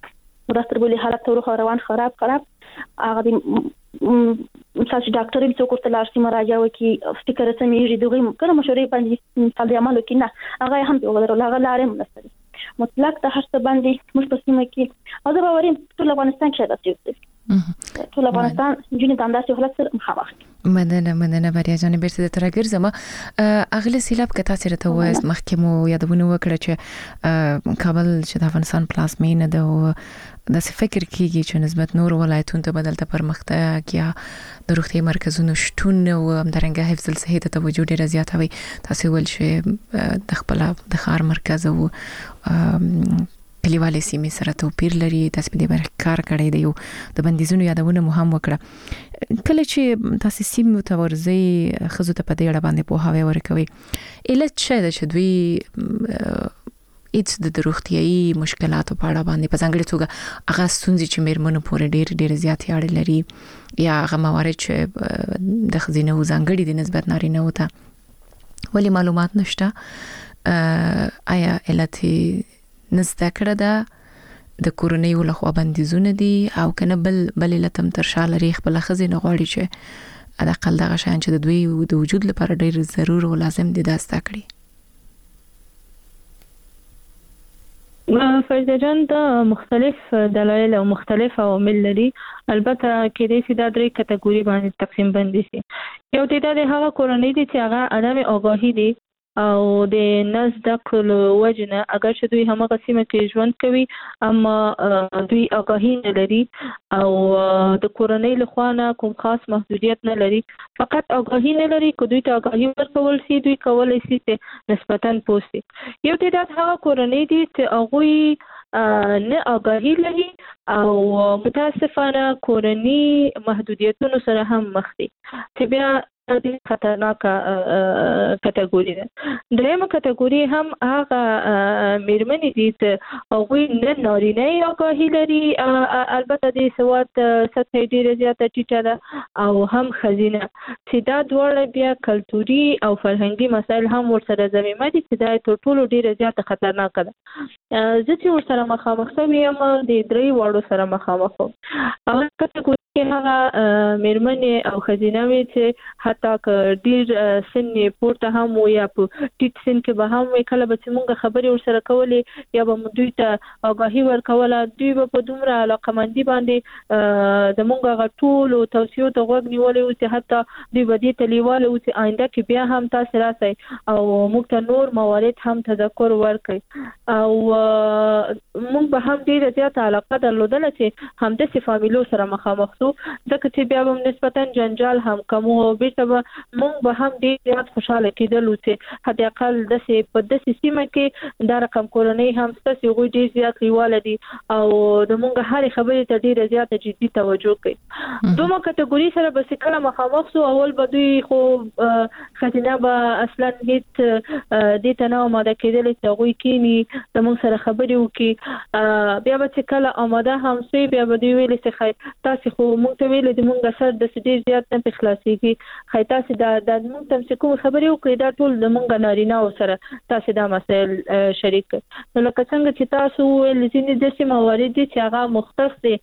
ورستر بولي حالت روح روان خراب هغه د مثال چې ډاکټر یې څوک ورته لاړ شي مراجعه وکړي فکر سمېږي دغه کله مشورې باندې مثال د عمل وکړي نه هغه هم په ولر هغه لارې منستري مطلق د هر څه باندې موږ په سیمه کې او د باوریم ټول افغانستان کې دا څه ټول افغانستان جنې د انداسې حالت سره مخامخ مننه بریا جان بیرته تر ګرځم اغله سیلاب کته سره ته وایي مخکې مو یادونه وکړه چې کابل چې د افغانستان پلازمینه ده او د فکر کیږي چې نسبت نور ولایتونو ته بدلته پرمختګ یا د روغتي مرکزونو شتون او همدارنګه حفظ الصحه ته توجه ډیره زیاته وي تاسو ول چې د خپل د ښار مرکز او کلیوالي سیمې سره توپیر لري تاسو په دې باندې کار کړی دی او د بندیزونو یادونه مو هم وکړه کله چې تاسو سیمو ته ورځي خزو ته په دې اړه باندې پوهاوی ورکوي اله چې دوی د روغتيایي مشکلاتو په اړه باندې په ځانګړي توګه هغه ستونزې چې میرمنو پورې ډېر زیاتې اړه لري یا هغه موارد چې د خزینه و ځانګړي د نسبت نارینه وته ولی معلومات نشته آیا علت نزده کړه ده د کورونی ولخوا بندیزونه دي او کنه بل لتم تر شاله ریخ بل خزینه غواړي چې اقل دغه شان چې د دوی د وجود لپاره ډېر ضرور او لازم دي داسته کړي فرزه جان د مختلف دلایل او مختلف عوامل لري البته کې د سیده درې کټګوري باندې تقسیم بندي شي یو د هغه کورنۍ دي چې هغه عدم آگاهی دي او د نزد کلو وجنه اگر چې دوی هم قسمه کې ژوند کوي اما دوی آگاهی نه لري او د کورنۍ لخوا کوم خاص محدودیت نه لري فقط آگاهی نه لري کو دوی ته آگاهی ورکول شي دوی کولای شي چې نسبتاً پوسي یو د هغه کورنۍ دي چې هغه نه آگاهی لري او متاسفانه کورنۍ محدودیتونو سره هم مخ دي چې بیا د خطرناک کټګوري ده درېمه کټګوري هم هغه میرمنې دي چې هغه نه نارینه آگاهی لري البته د سواد سطح ډیره زیاته ټیټه ده او هم خزینه چې دا دواړه بیا کلتوري او فرهنګي مسایل هم ورسره ضمیمه دي چې دا ټول ډیره زیاته خطرناک ده زه چې ورسره مخامخ شوم یم د درې واړو سره مخامخ او کټګوري هغه میرمنې او خزینه وي چې حتی ډیر سن پورته هم یا په ټیټ سن کې به هم کله به موږ خبرې ورسره کولې یا به دوی ته آگاهی ورکوله دوی به په دومره علاقمندي باندې د موږ غټول او توصیو ته غوږ نیولې او چې حتی دوی به دې تلیواله او چې آینده کې بیا هم تاسو راسي او موږ ته نور موارد هم تذکر ورکړي او موږ به هم ډیره زیاته علاقه درلودله چې همداسې فامیلو سره مخامخ ځکه چې بیا هم نسبتاً جنجال هم کم او بیرته به موږ به هم ډېر زیات خوشاله کېدل چې حتی اقل داسې په داسې سیمه کې دا رقم کورنۍ هم ستاسې هغوی ډېر زیات لیواله دي او د موږ هرې خبرې ته ډېره زیاته جدي توجه کوي دومره کټګوري سره به چې کله مخامخ شو اول به دوی خو ښځینه به اصلا هېڅ دې ته نه آماده کېدلې چې هغوی کښېني د موږ سره خبرې وکړي بیا به چې کله آماده هم شوي بیا به دوی ویلې چې تاسې خو موږ ته ویل د موږ سر د ډېر زیات نه خلاصيږي خای تاسو دا موږ تم څه کوم خبرې وکړې دا ټول د موږ نارینه او سره تاسو دا مسائل شریک نو لکه څنګه چې تاسو ول ځینې د سیمه موارد چې هغه مختص دي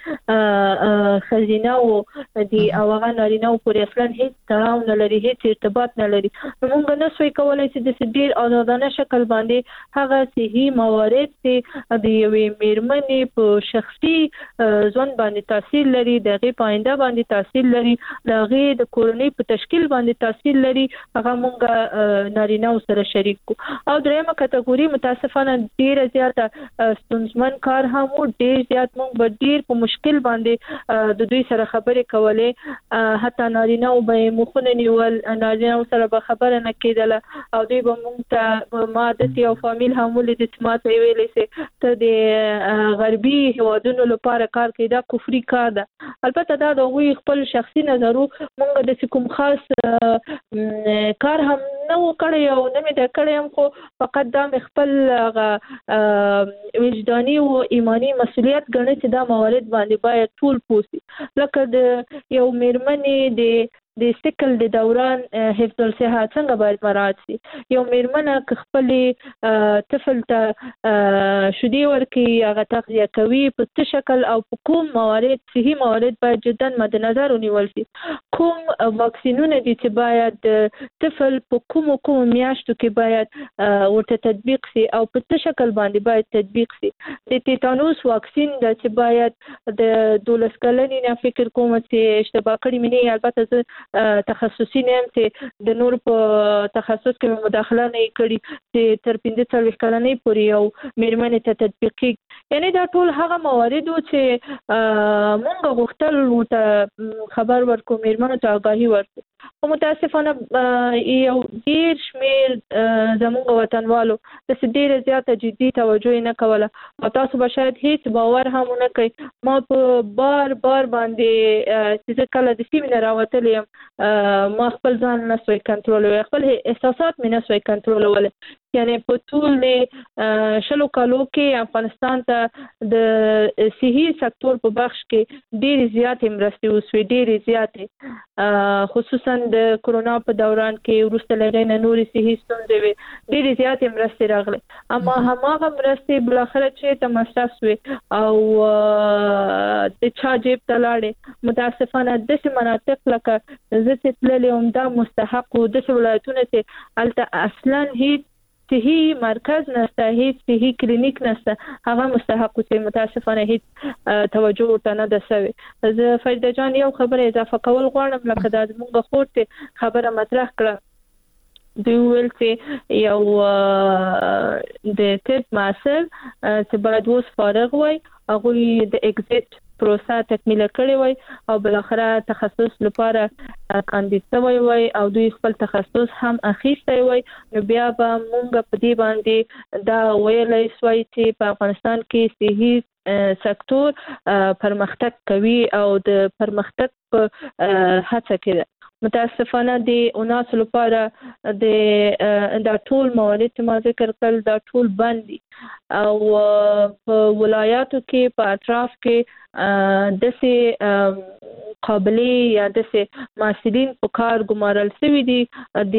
خزینه او دي او هغه نارینه او پورې اصلا هیڅ تړاو نه لري هیڅ ارتباط نه لري موږ نه شوي کولای چې د ډېر آزادانه شکل باندې هغه صحیح موارد چې د یوې میرمنې په شخصي ژوند باندې تاثیر لري د غي پاینده باندې تاثیر لري د غي د کورنۍ په تشکیل باندې تاثیر لري هغه مونږ نارینه سره شریک کو او درېمه کټګوري متاسفانه ډیر زیاته ستونزمن کار هم ډیر زیات مونږ ډیر په مشکل باندې د دوی سره خبرې کولې حتی نارینه او به مخونه نیول نارینه سره به خبره نه کېدله او دوی به مونږ ته ماده او فامیل هم ولې د اعتماد ویلې سي ته د غربي هوادونو لپاره کار کوي دا کفري کار ده البته دا د وی خپل شخصي نظرو مونږ د کوم خاص کار هم نو کړی او نه مې دا کړی هم خو فقط دا خپل وجداني او ایمانی مسؤلیت ګڼي چې دا موارد باندې باید ټول پوسی لکه د یو میرمنې د د سیکل د دوران حفظ الصحه څنګه باید مراعات شي. یو میرمنه خپل طفل ته شودي ورکي هغه تغذیه کوي په څه شکل او په کوم موارد صحي موارد باید جدا مد نظر ونیول شي. کوم واکسینونه دي چې باید طفل په کوم میاشتو کې باید ورته تطبیق شي او په څه شکل باندې باید تطبیق شي. د تیتانوس واکسین د چې باید د 12 کلنې نه فکر کوم چې اشتباه کړی مې البته زه تخصصي نه یم چې د نور په تخصص کې مداخله نه کړی چې تر 45 کلنې پورې یو میرمنې ته تطبیق کیږي. یعنی دا ټول هغه موارد چې مونږ غوښتل ورته خبر ورکو میرمنو ته آگاهي ورکو. او متاسفانه یو ډیر شمیر زموږ وطنوالو د ډیره زیاته جدي توجه نه کوله او تاسو به شاید هیڅ باور هم نه کوئ. ما په بار باندې چې کله د سیمې راوتلی یم ما خپل ځان نه سوی کنټرولولی، خپل احساسات مې نه سوی کنټرولولی. یعنی په ټول شلو کالو کې افغانستان ته د صحي سکتور په بخش کې ډېرې زیاتې مرستې وسوې، ډېرې زیاتې، خصوصا د کرونا په دوران کې وروسته له هغې نه نورې صحي ستونزې وې، ډېرې زیاتې مرستې راغلې. اما هماغه مرستې بالاخره چې ته مصرف سوې او د چا جیب ته لاړې. متاسفانه داسې مناطق لکه زه چې تللې وم دا مستحق وو، داسې ولایتونه چې هلته اصلا هیڅ صحي مرکز نشته، هیڅ صحي کلینیک نشته، هغه مستحق چې متاسفانه هیڅ توجه ورته نه ده سوې. زه فریده جان یو خبره اضافه کول غواړم، لکه دا زموږ خور ته خبره مطرح کړه، دوی ویل چې یو د طب محصل چې باید اوس فارغ وای هغوی د اگزیت پروسه تکمیله کړې وای او بالاخره تخصص لپاره کاندید شوی وای او دوی خپل تخصص هم اخیستی وای. نو بیا به مونږ په دې باندې دا ویلی سوای چې په افغانستان کې صحي سکتور پرمختګ کوي او د پرمختګ په هڅه کې ده. متاسفانه د اوناس لپاره دا ټول موارد چې ما ذکر کړل دا ټول بند دي او په ولایاتو کې په اطراف کې داسې قابلې یا داسې محصلین په کار ګمارل شوي دي د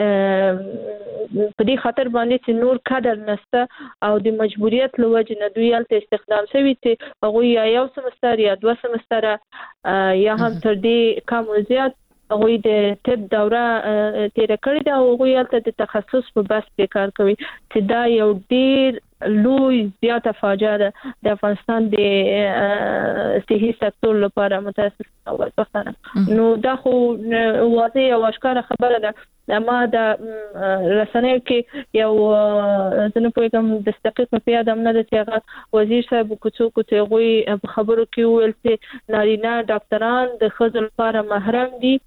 په دې خاطر باندې چې نور کادر نشته او د مجبوریت له وجې نه دوی هلته استخدام شوي چې هغوی یا یو سمستر یا 2 سمستره یا هم تر دې کم و زیات هغوی د طب دوره تیره کړې ده او هغوی هلته د تخصص په بس کې کار کوي چې دا یو ډیر لوی زیاته فاجعه ده د افغانستان د صحي سکتور لپاره. متاسفانه نو دا خو واضح او اشکاره خبره ده. ما د رسنیو کې یو زه نه پوهېږم دقیق مې په یاد هم نه ده چې هغه وزیر صاحب کوڅوکو چې هغوی په خبرو کې وویل چې نارینه ډاکټران د ښځو لپاره محرم دي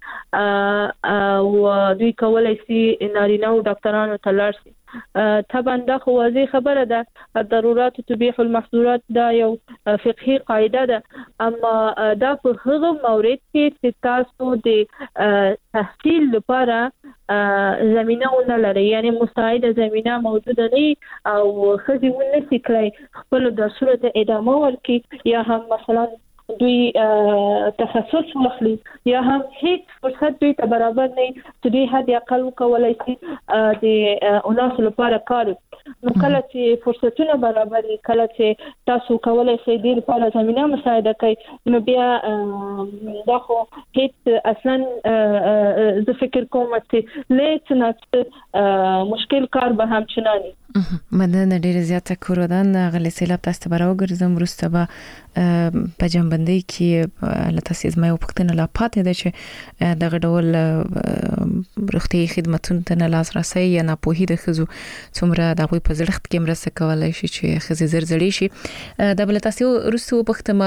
او دوی کولی شي نارینه او ډاکټرانو ته لاړ شي. طبعا دا خو واضح خبره ده، ضرورات تبيح المحظورات دا یو فقهي قاعده ده، اما دا په هغه مورد کې چې تاسو د تحصیل لپاره زمینه ونه لري، یعنی مساعده زمینه موجوده نه او خځې ونه سکلای خپل د صورت ادامه ورکړي یا هم مثلا دوی تخصص واخلي یا هم هیڅ فرصت دوی ته برابر نه چې دوی حد اقل وکولای شي د اوناس لپاره کار. نو کله چې فرصتونه برابر دي، کله چې تاسو کولای شئ د لپاره زمينه مساعده کوي، نو بیا دا خو هیڅ اصلا زه فکر کوم چې لیت مشکل کار به هم چناني مدن ډیره زیاته کوردان غلی سیلاب تاسو به راوګرځم وروسته به په جنبندۍ کې لته سیزمه او پښتنه لا پاتې ده چې دغه ډول روغتي خدماتونه ته لاسرسي یا نه پوهې د خزو څومره د په زړښت کې مرسته کولای شي چې خزې زرزړې شي. د بل تاسو وروسته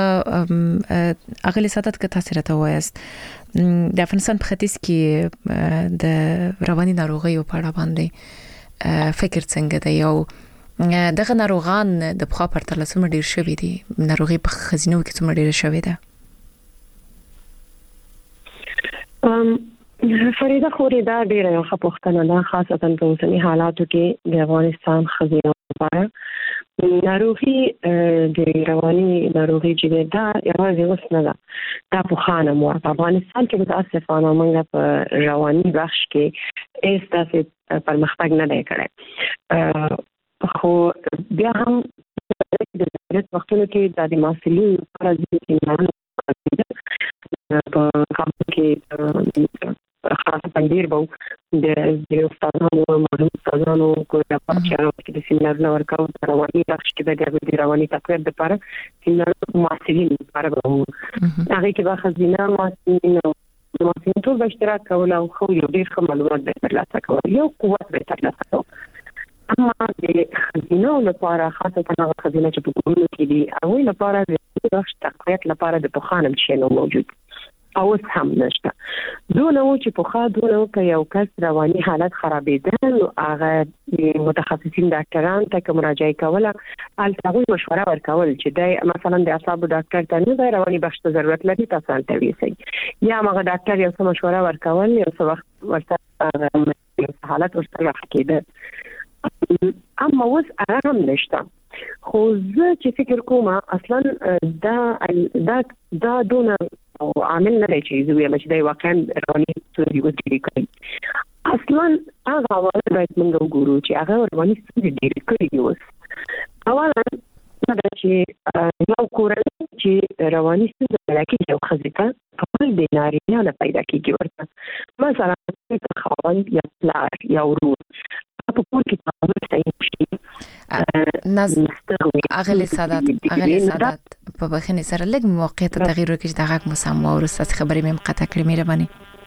پښتمه اغلی ساتت کې تاثیر ته وایست د افغانستان په ختیځ کې د رواني ناروغیو په اړه باندې فکر څنګه دی او دغه ناروغان د بخوا پرتله څومره ډیر شوي دي، ناروغي په خزینو کې څومره ډیر شوي ده؟ فریده خوري دا ډیره یو ښه پوښتنه ده، خاصتا په اوسني حالاتو کې د افغانستان خزینو لپاره. ناروغي د رواني ناروغي چې دا یوازې اوس نه ده، دا پخوانه مو په افغانستان کې متاسفانه موږ په رواني بخش کې هیڅ داسې پرمختګ نه دی کړی، خو بیا هم د ضرورت وختونو کې د محصلینو لپاره ځینې په کابل کې خاصه ډیر به د استادانو معلوم استادانو کومه پاتې کې د سیمینارونو ورکاو رواني بخش کې د رواني تقویت لپاره سیمینار محصلین لپاره به هغه کې به خزینه محصلین ټول به اشتراک کول او خو یو ډیر ښه معلومات به ترلاسه کول، یو قوت به ترلاسه کول. اما د خزینه لپاره خاصه هغه خزینه چې په کومو کې دي او لپاره د بخش تقویت لپاره د پخوانم شی نو موجود او هم نشته. دونه و چې په خا دونه کې یو کس رواني حالت خرابېدل او هغه متخصصین ډاکټران ته مراجعه کوله، البته مشوره ورکول چې د مثلا د اعصاب ډاکټر ته نه رواني بخش ته ضرورت لري، تاسو ته ویسي یا هغه ډاکټر یو څه مشوره ورکول یو څه وخت ورته حالت ورسره کېده. اما اوس هغه هم نشته. خو زه چې فکر کوم اصلا دا دونه عامل نه دی چې زه وایم چې دا واقعا رواني ستونزې ودرې کوي. اصلا هغه عوامل باید موږ وګورو چې هغه رواني ستونزې ډېرې کړي دي. اوس اولا دا چې یو کورنۍ چې رواني ستونزې پیدا کېږي یو ښځې ته اول د نارینه نه پیدا کېږي، ورته مثلا خاوند یا پلار یا ورور په کور کې تعامل صحیح شي. اغلی سادات په بخښنې سره لږ موقعیت تغییر وکړي د غږ مو سم او ورسته خبرې مې قطع کړې مهرباني.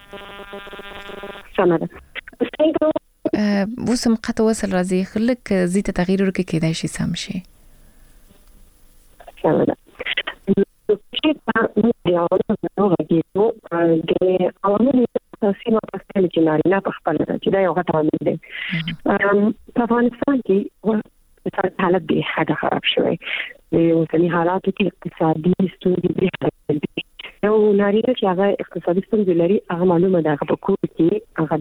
سمه اوس هم قطع وصل راځي خلک زیات تغییر وکړي کېدای شي سم شي. سمه ده. چې په یو غوږیو د عوامل تاسو په خپل کې نارینه په خپل چې دا یو غټ عامل دی. په افغانستان کې حالت به حاجه خراب شوی، د اوسنی حالاتو کې اقتصادي ستونزې دي. یو نارینه چې هغه اقتصادي ستونزې لري هغه معلومه ده په کور کې هغه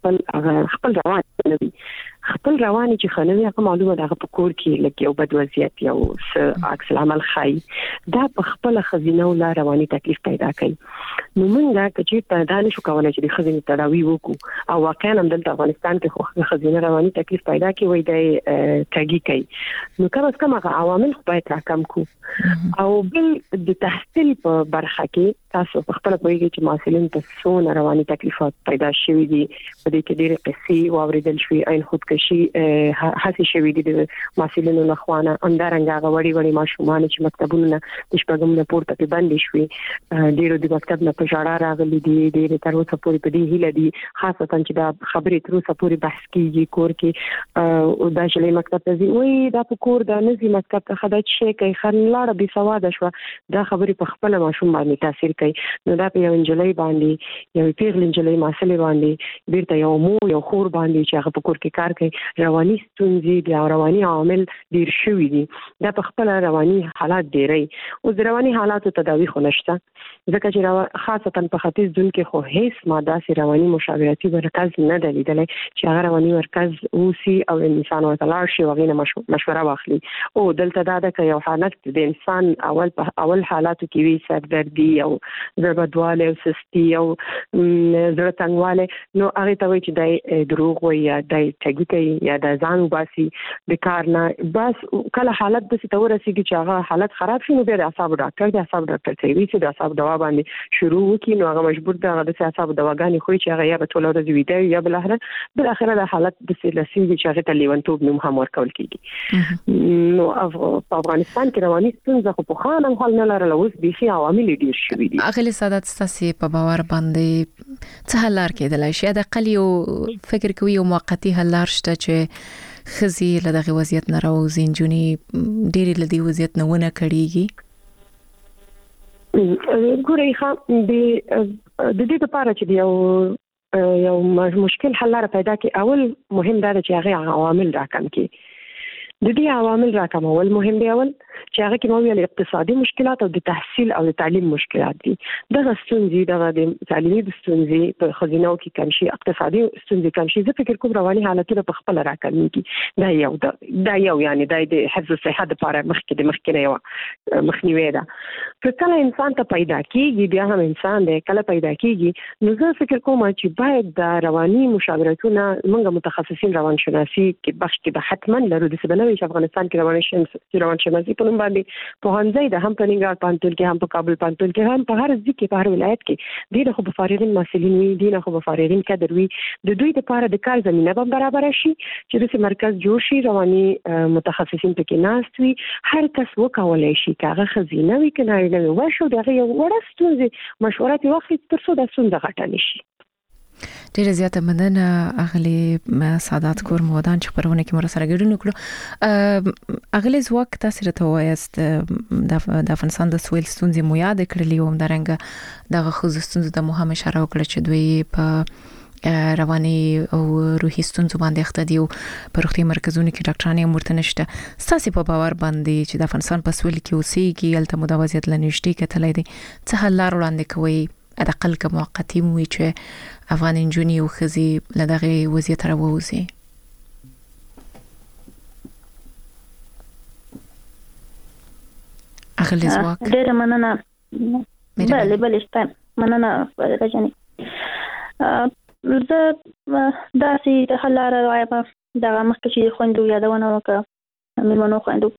د خپل روان نه وي، خپل رواني چې خنوي هغه معلومه ده په کور کې لکه یو بد وضعیت یو عکس العمل خای دا په خپل خزینه او رواني تکلیف پیدا کوي. نو موږ چې په دانش کولای چې د خزینې تداوی وکړو او واقعا هم د افغانستان کې خو خزینه رواني تکلیف پیدا کوي د تګي کوي، نو کم از کم هغه عوامل خو باید راکم کو. او بل د تحصیل په برخه کې تاسو په خپل پوهیږئ چې محصلین ته څونه رواني تکلیفات پیدا شوي دي، په دې کې ډېرې قصې واوریدل شوي، عین خودکشي هڅې شوي دي د محصلینو له خوا نه، همدارنګه هغه وړي ماشومان چې مکتبونو نه د شپږم نه پورته کې بندي شوي، ډېرو د مکتب نه په ژړا راغلي دي، ډېرې تر اوسه پورې په دې هیله دي خاصتا چې دا خبرې تر اوسه پورې بحث کیږي کور کې او دا چې مکتب ته ځي وایي دا په کور دا نه ځي مکتب ته خدای شي کوي خنلاړه بي سواده شو، دا خبرې په خپل ماشوم باندې تاثیر کوي. نو دا په یو انجلۍ باندې یو پیغل انجلۍ مسلې باندې بیرته یو خور باندې چې هغه په کور کې کار کوي رواني ستونزې د رواني عامل ډیر شوي دي، دا په خپل رواني حالات ډیری او د رواني حالاتو تداوی خو نشته، ځکه چې خاصتا په ختیځ دن کې خو هیڅ ماده سي رواني مشاورتي مرکز نه دی لیدلی چې هغه رواني مرکز اوسي او انسان ورته لاړ شي وغینه مشوره واخلي. او دلته دا د یو حالت د انسان اول حالاتو کې وی سردردي او زړه او سستی او زړه تنګواله، نو هغه ته وایي چې د دروغ وي یا د ټګي کوي یا د ځان وباسي د کار نه، بس کله حالت د څه ورسیږي چې هغه حالت خراب شي نو بیا د اعصاب ډاکټر ته وی چې د اعصاب دوا باندې شروع وکړي، نو هغه مجبور دی هغه د اعصاب دواګانې خو چې هغه یا په ټول ورځ ویده یا بل اخره د حالت د سلسله چې هغه ته لیونتوب نوم هم ورکول کیږي. نو په افغانستان کې رواني ستونزې خو په خانم حل نه لرله، اوس بيخي عوامل ډیر شوي دي. اغلی سادات ستاسو په باور باندې څه حل لار کېدلای شي؟ د اقل یو فکر کوي یو موقتی حل لار شته چې خزي له دغه وضعیت نه راوځي، نجونی ډېر له دې وضعیت نه ونه کړيږي؟ ګورئ د دې لپاره چې یو مشکل حل لار پیدا کی اول مهم دا چې هغه عوامل راکم کی. د دې عوامل راکمول مهم دی، اول چې هغه کې مو ویل اقتصادي مشکلات او د تحصیل او د تعلیم مشکلات دي. دغه ستونزې د تعلیمي ستونزې په خزینو کې کم شي، اقتصادي ستونزې کم شي. زه فکر کوم رواني حالتونه په خپل راکړي دا یو یعنی د حفظ الصحه لپاره مخکې یو مخنیوي ده. کله انسان ته پیدا کیږي بیا هم انسان دی، کله پیدا کیږي نو زه فکر کوم چې باید د رواني مشاورتونه موږ متخصصین روانشناسي کې بخش کې به حتما لرو. د سبنوي افغانستان کې روانشناسي په نوم باندې پوهنځي د هم په ننګرهار پوهنتون کې، هم په کابل پوهنتون کې، هم په هر ځای کې، په هر ولایت کې دي خو به فارغین مسؤلین وي، دي خو به فارغین کادر وي. د دوی لپاره د کار زمينه به برابر شي چې د مرکز جوړ شي، رواني متخصصین پکې ناست وي، هر کس وکولای شي کاغه خزینه وي کنه نه وشو دغه یو ورستونځي مشورات واخلي تر څو د ستونزه غټه نشي. ډیره زیاته مننه اغلی سعادت کور مودان چې خبرونه کې مر سره ګډون وکړو. اغلی زواک تاسو راته وایست د افغانستان د سویل ستونزې مو یاد کړلې او همدارنګه دغه خصوصي ستونزې د مهمه اشاره وکړه چې دوی په رواني او روحي ستونزو باندې اخته دي او په روغتي مرکزونو کې ډاکټرانې مرته نشته. ستاسو په باور باندې چې د افغانستان په سویل کې اوسېږي الته مداوزیت لنیشتي کتلې دي څه حل لار وړاندې کوي ادقل که موقتی موي چې افغان انجونی او خزي لدغه وضعیت راووزي؟ اغلی زواک ډېر مننه. بله ستاسو مننه راځنی. زه داسې د حل لاره وایم دا مخکې چې خوندو یادونه وکړه مېرمنو خوندو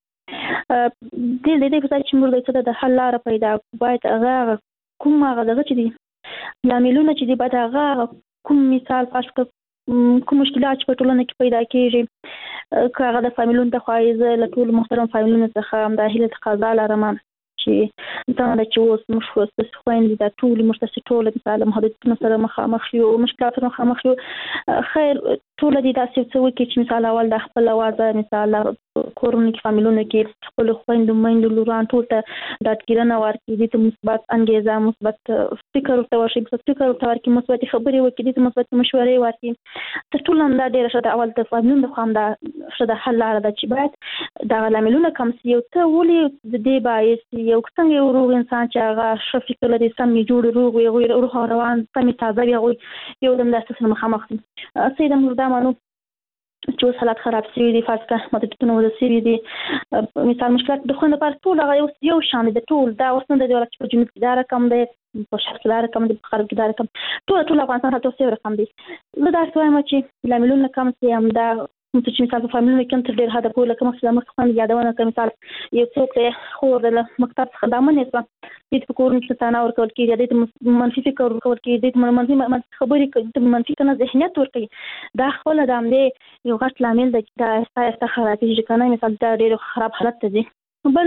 د دې په ځای چې موږ د حل لاره پیدا باید هغه کوم هغه دغه چې دي لاملونه چې دي باید هغه کوم مثال فرض کړو کوم مشکلات چې په ټولنه کې پیدا کیږي که هغه د فامیلونو د خوایزه له ټول محترم فامیلونو څخه هم د هیله تقاضا لرم چې دا چې اوس موږ خو خويندې د ټول مرتسي ټول مثال محدودیتونو سره مخامخ یو مشکلات سره مخامخ یو خیر ټول دي داسې څه وکړي چې مثال اول د خپل اوازه مثال کورونو کې فامیلونو کې خپل خويندو مېندو لوران ټول ته ډاډګیرنه ورکړي د مثبت انګیزه مثبت فکر ورته ورشي فکر ورته ورکړي مثبت خبرې وکړي د مثبت مشورې ورکړي تر ټولو هم دا ډېر شته اول د فامیلونو د خام دا شته حل لاره ده چې باید دا لاملونه کم سي او ته ولې د دې باعث یو څنګه یو روغ انسان چې هغه ښه فکر لري سم جوړ روغ وي روح روان سم تازه وي یو دم د اساس مخامخ دي سیده مردا مانو چې اوس حالات خراب شي دي فرض کړه مدتونه ود سي دي مثال مشکلات د خوند پر ټول هغه یو شان دي ټول دا اوس نه د ولایت په جنوب کې دا رقم دی په شرق کې دا رقم دی په غرب کې دا رقم ټول افغانستان ته څه رقم دي نو دا څه وایم چې لاملونه کم سي هم دا چې مثال په فامیلونو کې تر ډېر حد پورې کوم څه مخکې یادونه کوي مثال یو څوک ته خو د مکتب څخه د منځ په دې کورن کې تناور ورکول کېږي د منفي فکر ورکول کېږي د منفي خبرې کوي د منفي کنه ذهنیت ورکوي دا خپل د امدې یو غټ لامل دی چې دا اساسه خرابې چې کنه مثال دا ډېر خراب حالت دی بل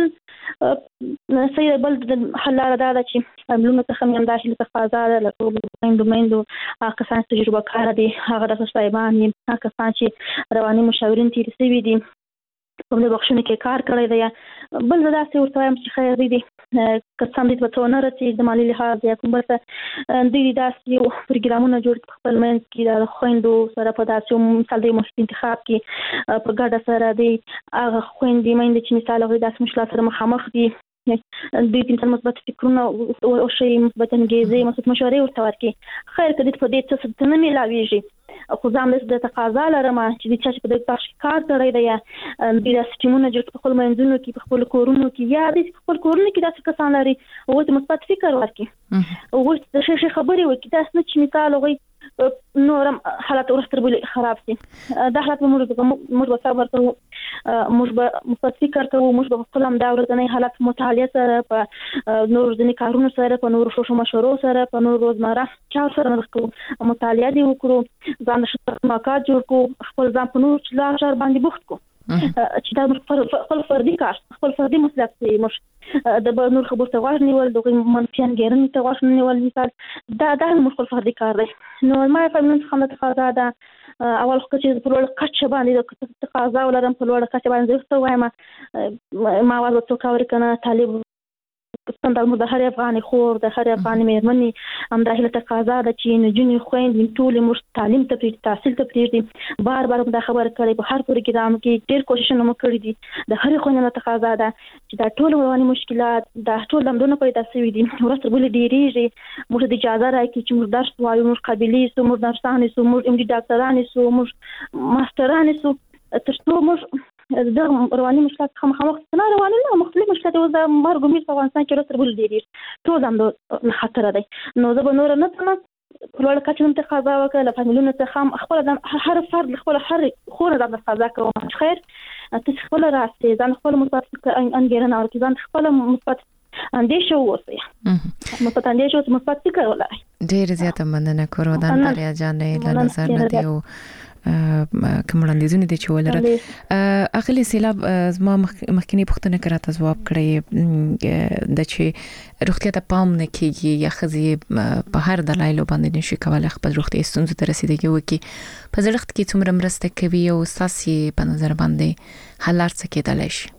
سید بل د حل لاره دا چې فامیلونو څخه هم داخلي تقاضا ده له ټولو میندو کسان تجربه کار دي هغه د صاحبان هغه کسان چې رواني مشاورین تیر سوي دي په دې بخښنه کې کار کړی دی بل دا څه ورته وایم چې خیر دي کسان دې په څونه رسي د مالی لحاظ یا کوم څه دې داسې یو پروګرامونه جوړ خپل منځ کې د خويندو سره په داسې مثال د محیط انتخاب کې په ګډه سره دي هغه خويندې مېندې چې مثال هغه داسې مشکلات سره مخامخ دي د دې مثبت فکرونه او شی مثبت انګیزه مثبت مشورې ورته ورکړي خیر کدي په دې څه نه ملاويږي خو ځم د تقاضا لرم چې د چا په دې بخش کار کړی دی د سټیمونو جوړ خپل منځونو کې په خپل کورونو کې یا د خپل کورونو کې داسې کسان لري او د مثبت فکر ورکړي او د شي خبرې وکړي تاسو چې مثال وي نورم حالات ورستر خراب شي دا حالات موږ صبر کوو موږ به مثبت فکر کوو موږ به خپل هم دا ورځنی حالات مطالعه سره په نور ځینې کارونو سره په نور شوشو مشورو سره په نور روزمره چارو سره کوو مطالعه دی وکړو ځان شتماکات جوړ کو خپل ځان په نور چلار باندې بوخت کو چې دا خپل فردي کار خپل فردي مسلک دی مش د نور خبرو ته واژ نیول د منفیان ګرن ته واژ نیول مثال دا خپل فردي کار دی نو ما فهمم څنګه تقاضا ده اول خو چې په لوړ کچه باندې د تقاضا ولرم په لوړ کچه باندې زه وایم ما واځو څو کار کنه طالب ستندال د هر افغان خور د هر افغان مېرمنې هم د هله تقاضا ده چې نجونې خويندې ټول موږ تعلیم ته تحصیل ته پریږدي. بار دا خبره کړې په هر پروګرام کې ډېر کوششونه مو کړی دي. د هر خويندې تقاضا ده چې دا ټول رواني مشکلات دا ټول لمدونه پیدا شوي دي ورسره بل ډېریږي. موږ د اجازه راکړي چې موږ درس وایو، موږ قابلیت سو، موږ نرسان سو، موږ ام ډي ډاکټران سو، موږ ماستران سو، ترڅو موږ د رواني مشکلات څخه مخامخ نه رواني نه مختلف مشکلات او د مرګ امید په افغانستان کې ورسره بل ډېریږي. ټول هم د خطر دی. نو زه به نور نه تم لوړ کچه هم تقاضا وکړه له فامیلونو څخه هم خپل د هر فرد خپل هر خور د تقاضا کوم خیر ته خپل راسته ځان خپل مثبت انګیرنه او ځان خپل مثبت اندیشه اوسه مثبت اندیشه مثبت فکر ولرئ. ډېر زیاته مننه کوردان بریا جانې له نظر نه دیو کوم وړاندیزونه دي چې ولر اخلي سیلاب زما مخکنی پوښتنه کراته جواب کړی د چې روغتیا ته پام نه کیږي یا خزي په هر دلایلو باندې نشي کولای خپل روغتیا ستونزې ته رسیدګي وکړي. په ځړښت کې څومره مرسته کوي او ساسي په نظر باندې حل ارڅ کېدلای شي؟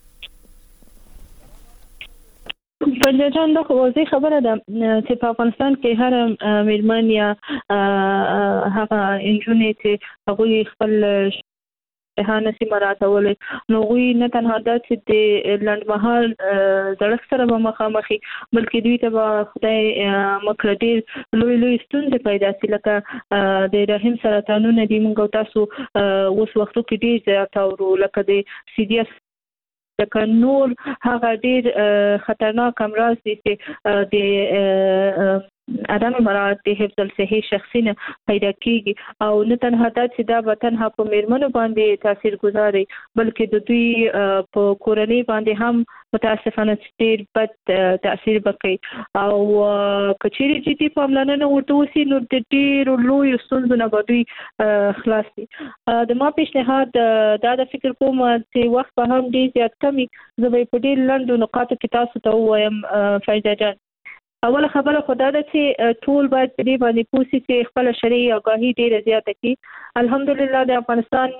فجان دا واضح خبره ده چې په افغانستان کې هر مېرمن یا هغه انجونې چې هغوی خپل جهان سي مراتولې نو غوي نه تنها د چې د لندمحل زړښت سره به مخامخي بلکې دوی ته خدای مکړه لوی ستونزې پیدا سي لکه د رحم سرطانونه دي. موږ تاسو اوس وختو کې ډېر زیات اورو لکه د سی ډي اس لکه نور هغه ډېر خطرناک امراض دي چې د عدم مراعات د حفظ الصحي شخصي نه پیدا کیږي او نه تنها دا چې دا به تنها په مېرمنو باندې تاثیر گذاري بلکې د دوی په کورنۍ باندې هم متاسفانه ډېر بد تاثیر وکړي او کچېرې جدي پاملرنه ورته وسی نو د ډېرو لوی ستونزو نه به دوی خلاص دي. د ما پیشنهاد دا د فکر کوم چې وخت به هم ډېر زیات کمی زه به په ډېر لنډو نقاطو کې تاسو ته ووایم. فایده جان اوله خبره خدا ده چې ټول باید په دې باندې پوښتنه چې خپل شرعي آگاهي ډیره زیاته کړي. الحمدلله د افغانستان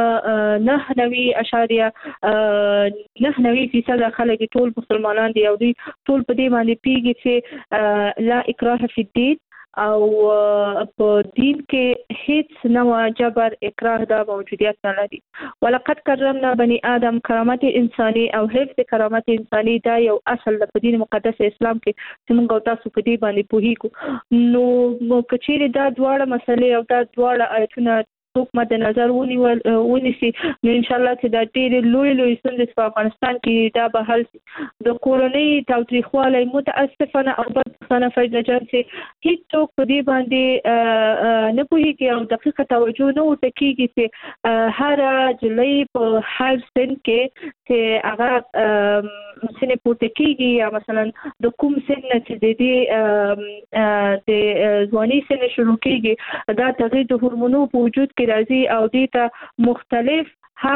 9.9% خلک ټول مسلمانان دي او دوی ټول په دې باندې پیږي چې لا اکراه فی الدین او په دین کې هیڅ نوع جبر اکراه دا موجودیت نه لري. ولقد کرمنا بني آدم کرامت انساني او حفظ کرامت انساني دا یو اصل د دین مقدس اسلام کې چې موږ تاسو په دې باندې پوهیږو. نو کچېرې دا دواړه مسلې او دا دواړه آیتونه څوک مد نظر ونیسي نو ان شاء الله چې دا ډېر لوی ستونزې په افغانستان کې دا به حل شي. د کورنۍ تاوتریخوالی متاسفانه او بدبختانه فایده جان چې هیڅوک په دې باندې نه پوهیږي او دقیقه توجه نه ورته کیږي چې هر جلۍ په هر سن کې چې هغه سن پورته کیږي یا مثلا د کوم سن چې د دې د ځواني سن شروع کیږي دا تغییر د هورمونو په وجود کې راځي او دې ته مختلف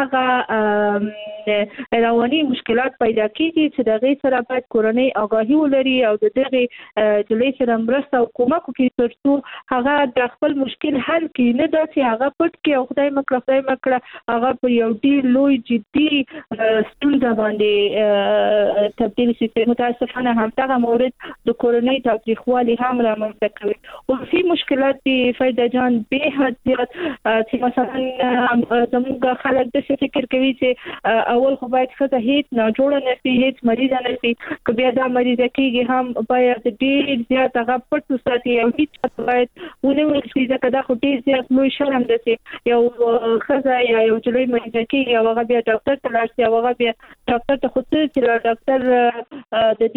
هغه رواني مشکلات پیدا کیږي چې د غي سره باید کورنۍ آگاهي ولري او د دغه جلۍ سره مرسته او کومک وکړي ترڅو هغه د خپل مشکل حل کړي نه دا چې هغه پټ کړي او خدای مکړه هغه په یو ډیر لوی جدي ستونزه باندې تبدیل شي. متاسفانه همدغه مورد د کورنۍ تاوتریخوالي هم رامنځته کوي او في مشکلات دي فایده جان به حد زیات چې مثلا زموږ خلک د فکر کوي چې اول خو باید ښځه هیڅ نه جوړه نه شي هیڅ مریضه نه شي که بیا دا مریضه کېږي هم باید ډېر زیات هغه پټ وساتي او هیڅ باید ونیول شي ځکه دا خو ډېر زیات لوی شرم ده چې یو ښځه یا یو نجلۍ مریضه کېږي او هغه بیا ډاکټر ته لاړ شي او هغه بیا ډاکټر ته خو څه چې ډاکټر د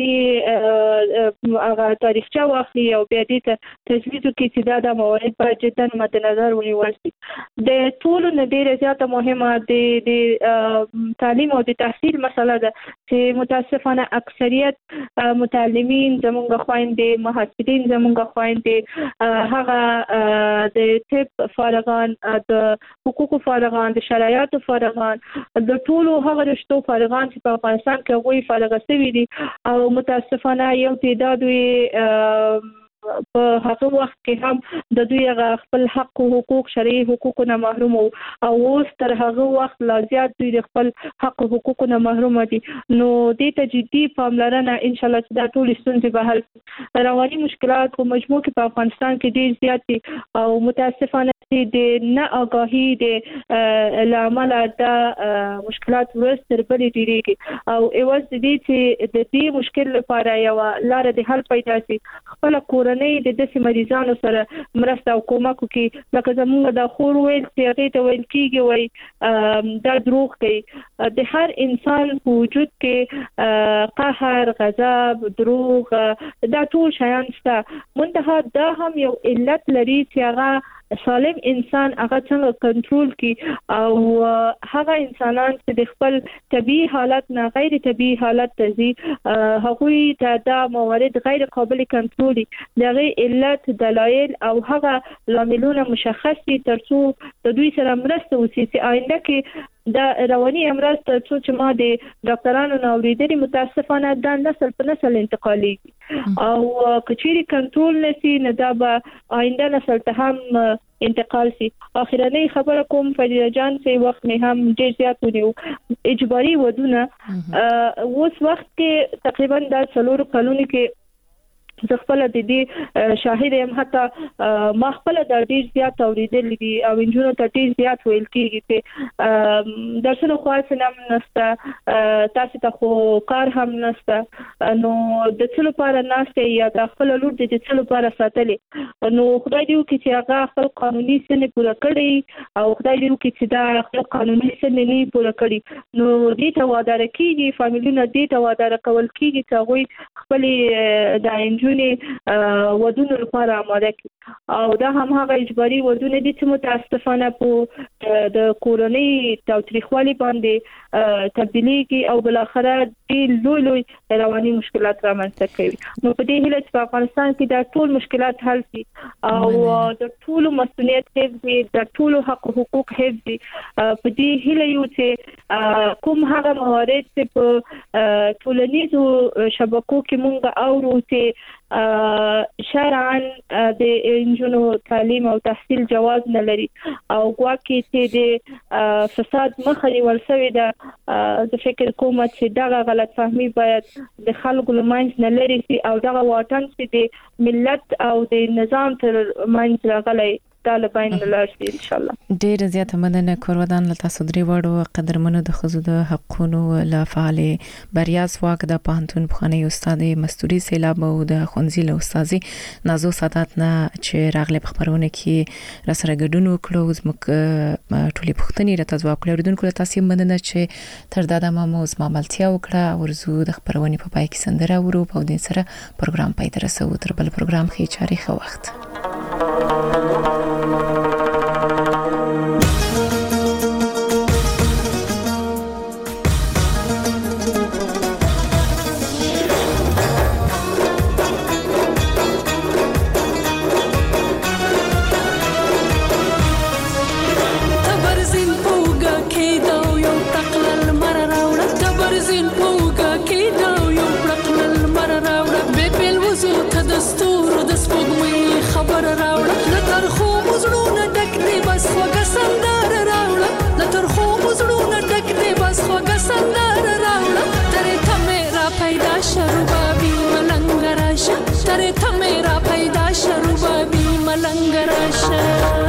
دې هغه تاریخچه واخلي او بیا دې ته تجویز وکړي چې دا موارد باید جدا مد نظر ونیول شي. د ټولو نه ډېره زیاته مهمه د تعلیم او د تحصیل مسله ده چې متاسفانه اکثریت متعلمین زمونږ خويندې محصلین زمونږ خويندې هغه د طب فارغان د حقوقو فارغان د شرایطو فارغان د ټولو هغه رشتو فارغان چې په افغانستان کې غوي فارغ شوي دي او متاسفانه یو تعداد په هغه وخت کې هم د دوی خپل حق او حقوق شرعي حقوقونه محروم او اوس تر هغه وخت لا زیات دوی خپل حق او حقوقونه محروم دي. نو دې ته جدي پاملرنه ان شاء الله چې دا ټول ستونزې به حل. رواني مشکلات په مجموع کې په افغانستان کې ډېر زیات دي او متاسفانه د نه آگاهي د لامل د مشکلات ورستر بلې ډیریږي او ایواز دې چې د دې مشکل لپاره یو لار د حل پیدا شي. خپل کورنۍ د داسې مریضانو سره مرسته او کومک وکړي لکه زموږ د خور ویل چې هغه ته ویل کیږي وای دا دروغ کوي. د هر انسان په وجود کې قهر، غضب، دروغ دا ټول شیان شته. منتها دا هم یو علت لري چې هغه سالم انسان هغه څنګه کنټرول کی او هغه انسانان چې د خپل طبيعي حالت نه غیر طبيعي حالت ته ځي هغوی ته دا موارد غیر قابل کنټرول دي. دغه علت، دلایل او هغه لاملونه مشخص دي ترڅو د دوی سره مرسته وشي چې آینده کې دا رواني امراض ترڅو چې ما د ډاکټرانو نو اوریدلي متاسفانه دا نسل په نسل انتقالي او کچيري کنټرول نشي نه دا به آینده نسل ته هم انتقال شي. اخرنۍ خبره کوم فریده جان چې وخت مې هم ډیر زیات ونیو اجباري ودونه اوس وخت کې تقریبا د 4 کلونو کې زه خپل د دې شاهد یم. حتی ما خپل د ډیر زیات اوریدل دي او انجونو ته ډیر زیات ویل کیږي چې درسونه خاص نه نشته، تاسو ته خو کار هم نشته، نو د څه لپاره ناشته یا د خپل لور د څه لپاره ساتلې. نو خدای دې وکړي چې هغه خپل قانوني سن پوره کړي او خدای دې وکړي چې دا خپل قانوني سن نه پوره کړي. نو دې ته وادار کیږي، فامیلونه دې ته وادار کول کیږي چې هغه خپل د ودونو لپاره آماده کی او دا هم هغه اجباري ودونه دي چې متاسفانه په د کورنۍ تاوتریخوالي باندې تبدیلیږي او بل اخر د لوی رواني مشکلات رامنځته کوي. نو په دې هیله چې په افغانستان کې دا ټول مشکلات حل شي او د ټول مسؤلیت حفظ، د ټول حق او حقوق حفظ. په دې هیله یو چې کوم هغه موارد چې په ټولنیزو شبکو کې مونږ اورو چې شرعاً د انجونو تعلیم او تحصیل جواز نه لري او گواکې چې د فساد مخه نیول شوې ده، د فکر کوم چې دغه غلط فهمي باید د خلکو لمنځ نه لري شي او دغه واټن چې د ملت او د نظام تر منځ راغلی طالبان لارسي ان شاء الله. ډیر زیاته مننه کوردان لته صدري وړو قدرمنو د خزو د حقونو لا فعال بریاز واک د پانتون بخانه استاد مستوري سیلاب او د خونزیل استادي نازو سادات نه چې راغله په خبرونه کې را سره ګډون وکړو زموږ ټولې پښتني راته ځواب کړو ردونکو تاسو مننه چې تر دا د ماموز ماملتیا وکړه ورزو د خبرونه په پای کې سندره ورو په دې سره پروګرام پای ته رسو. تر بل پروګرام کې چاري خو وخت تره ته میرا پیدا شروع بابی ملنگ راشه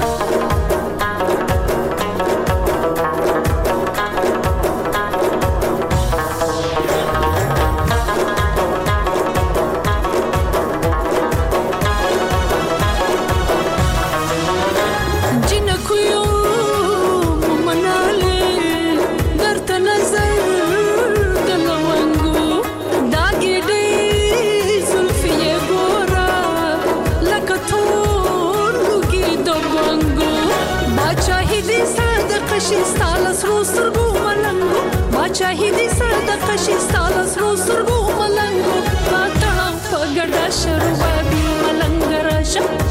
شاهدی صدقه شستا لسرو سرگو ملنگو پاتړم په ګډا شروع بابي ملنګ راشه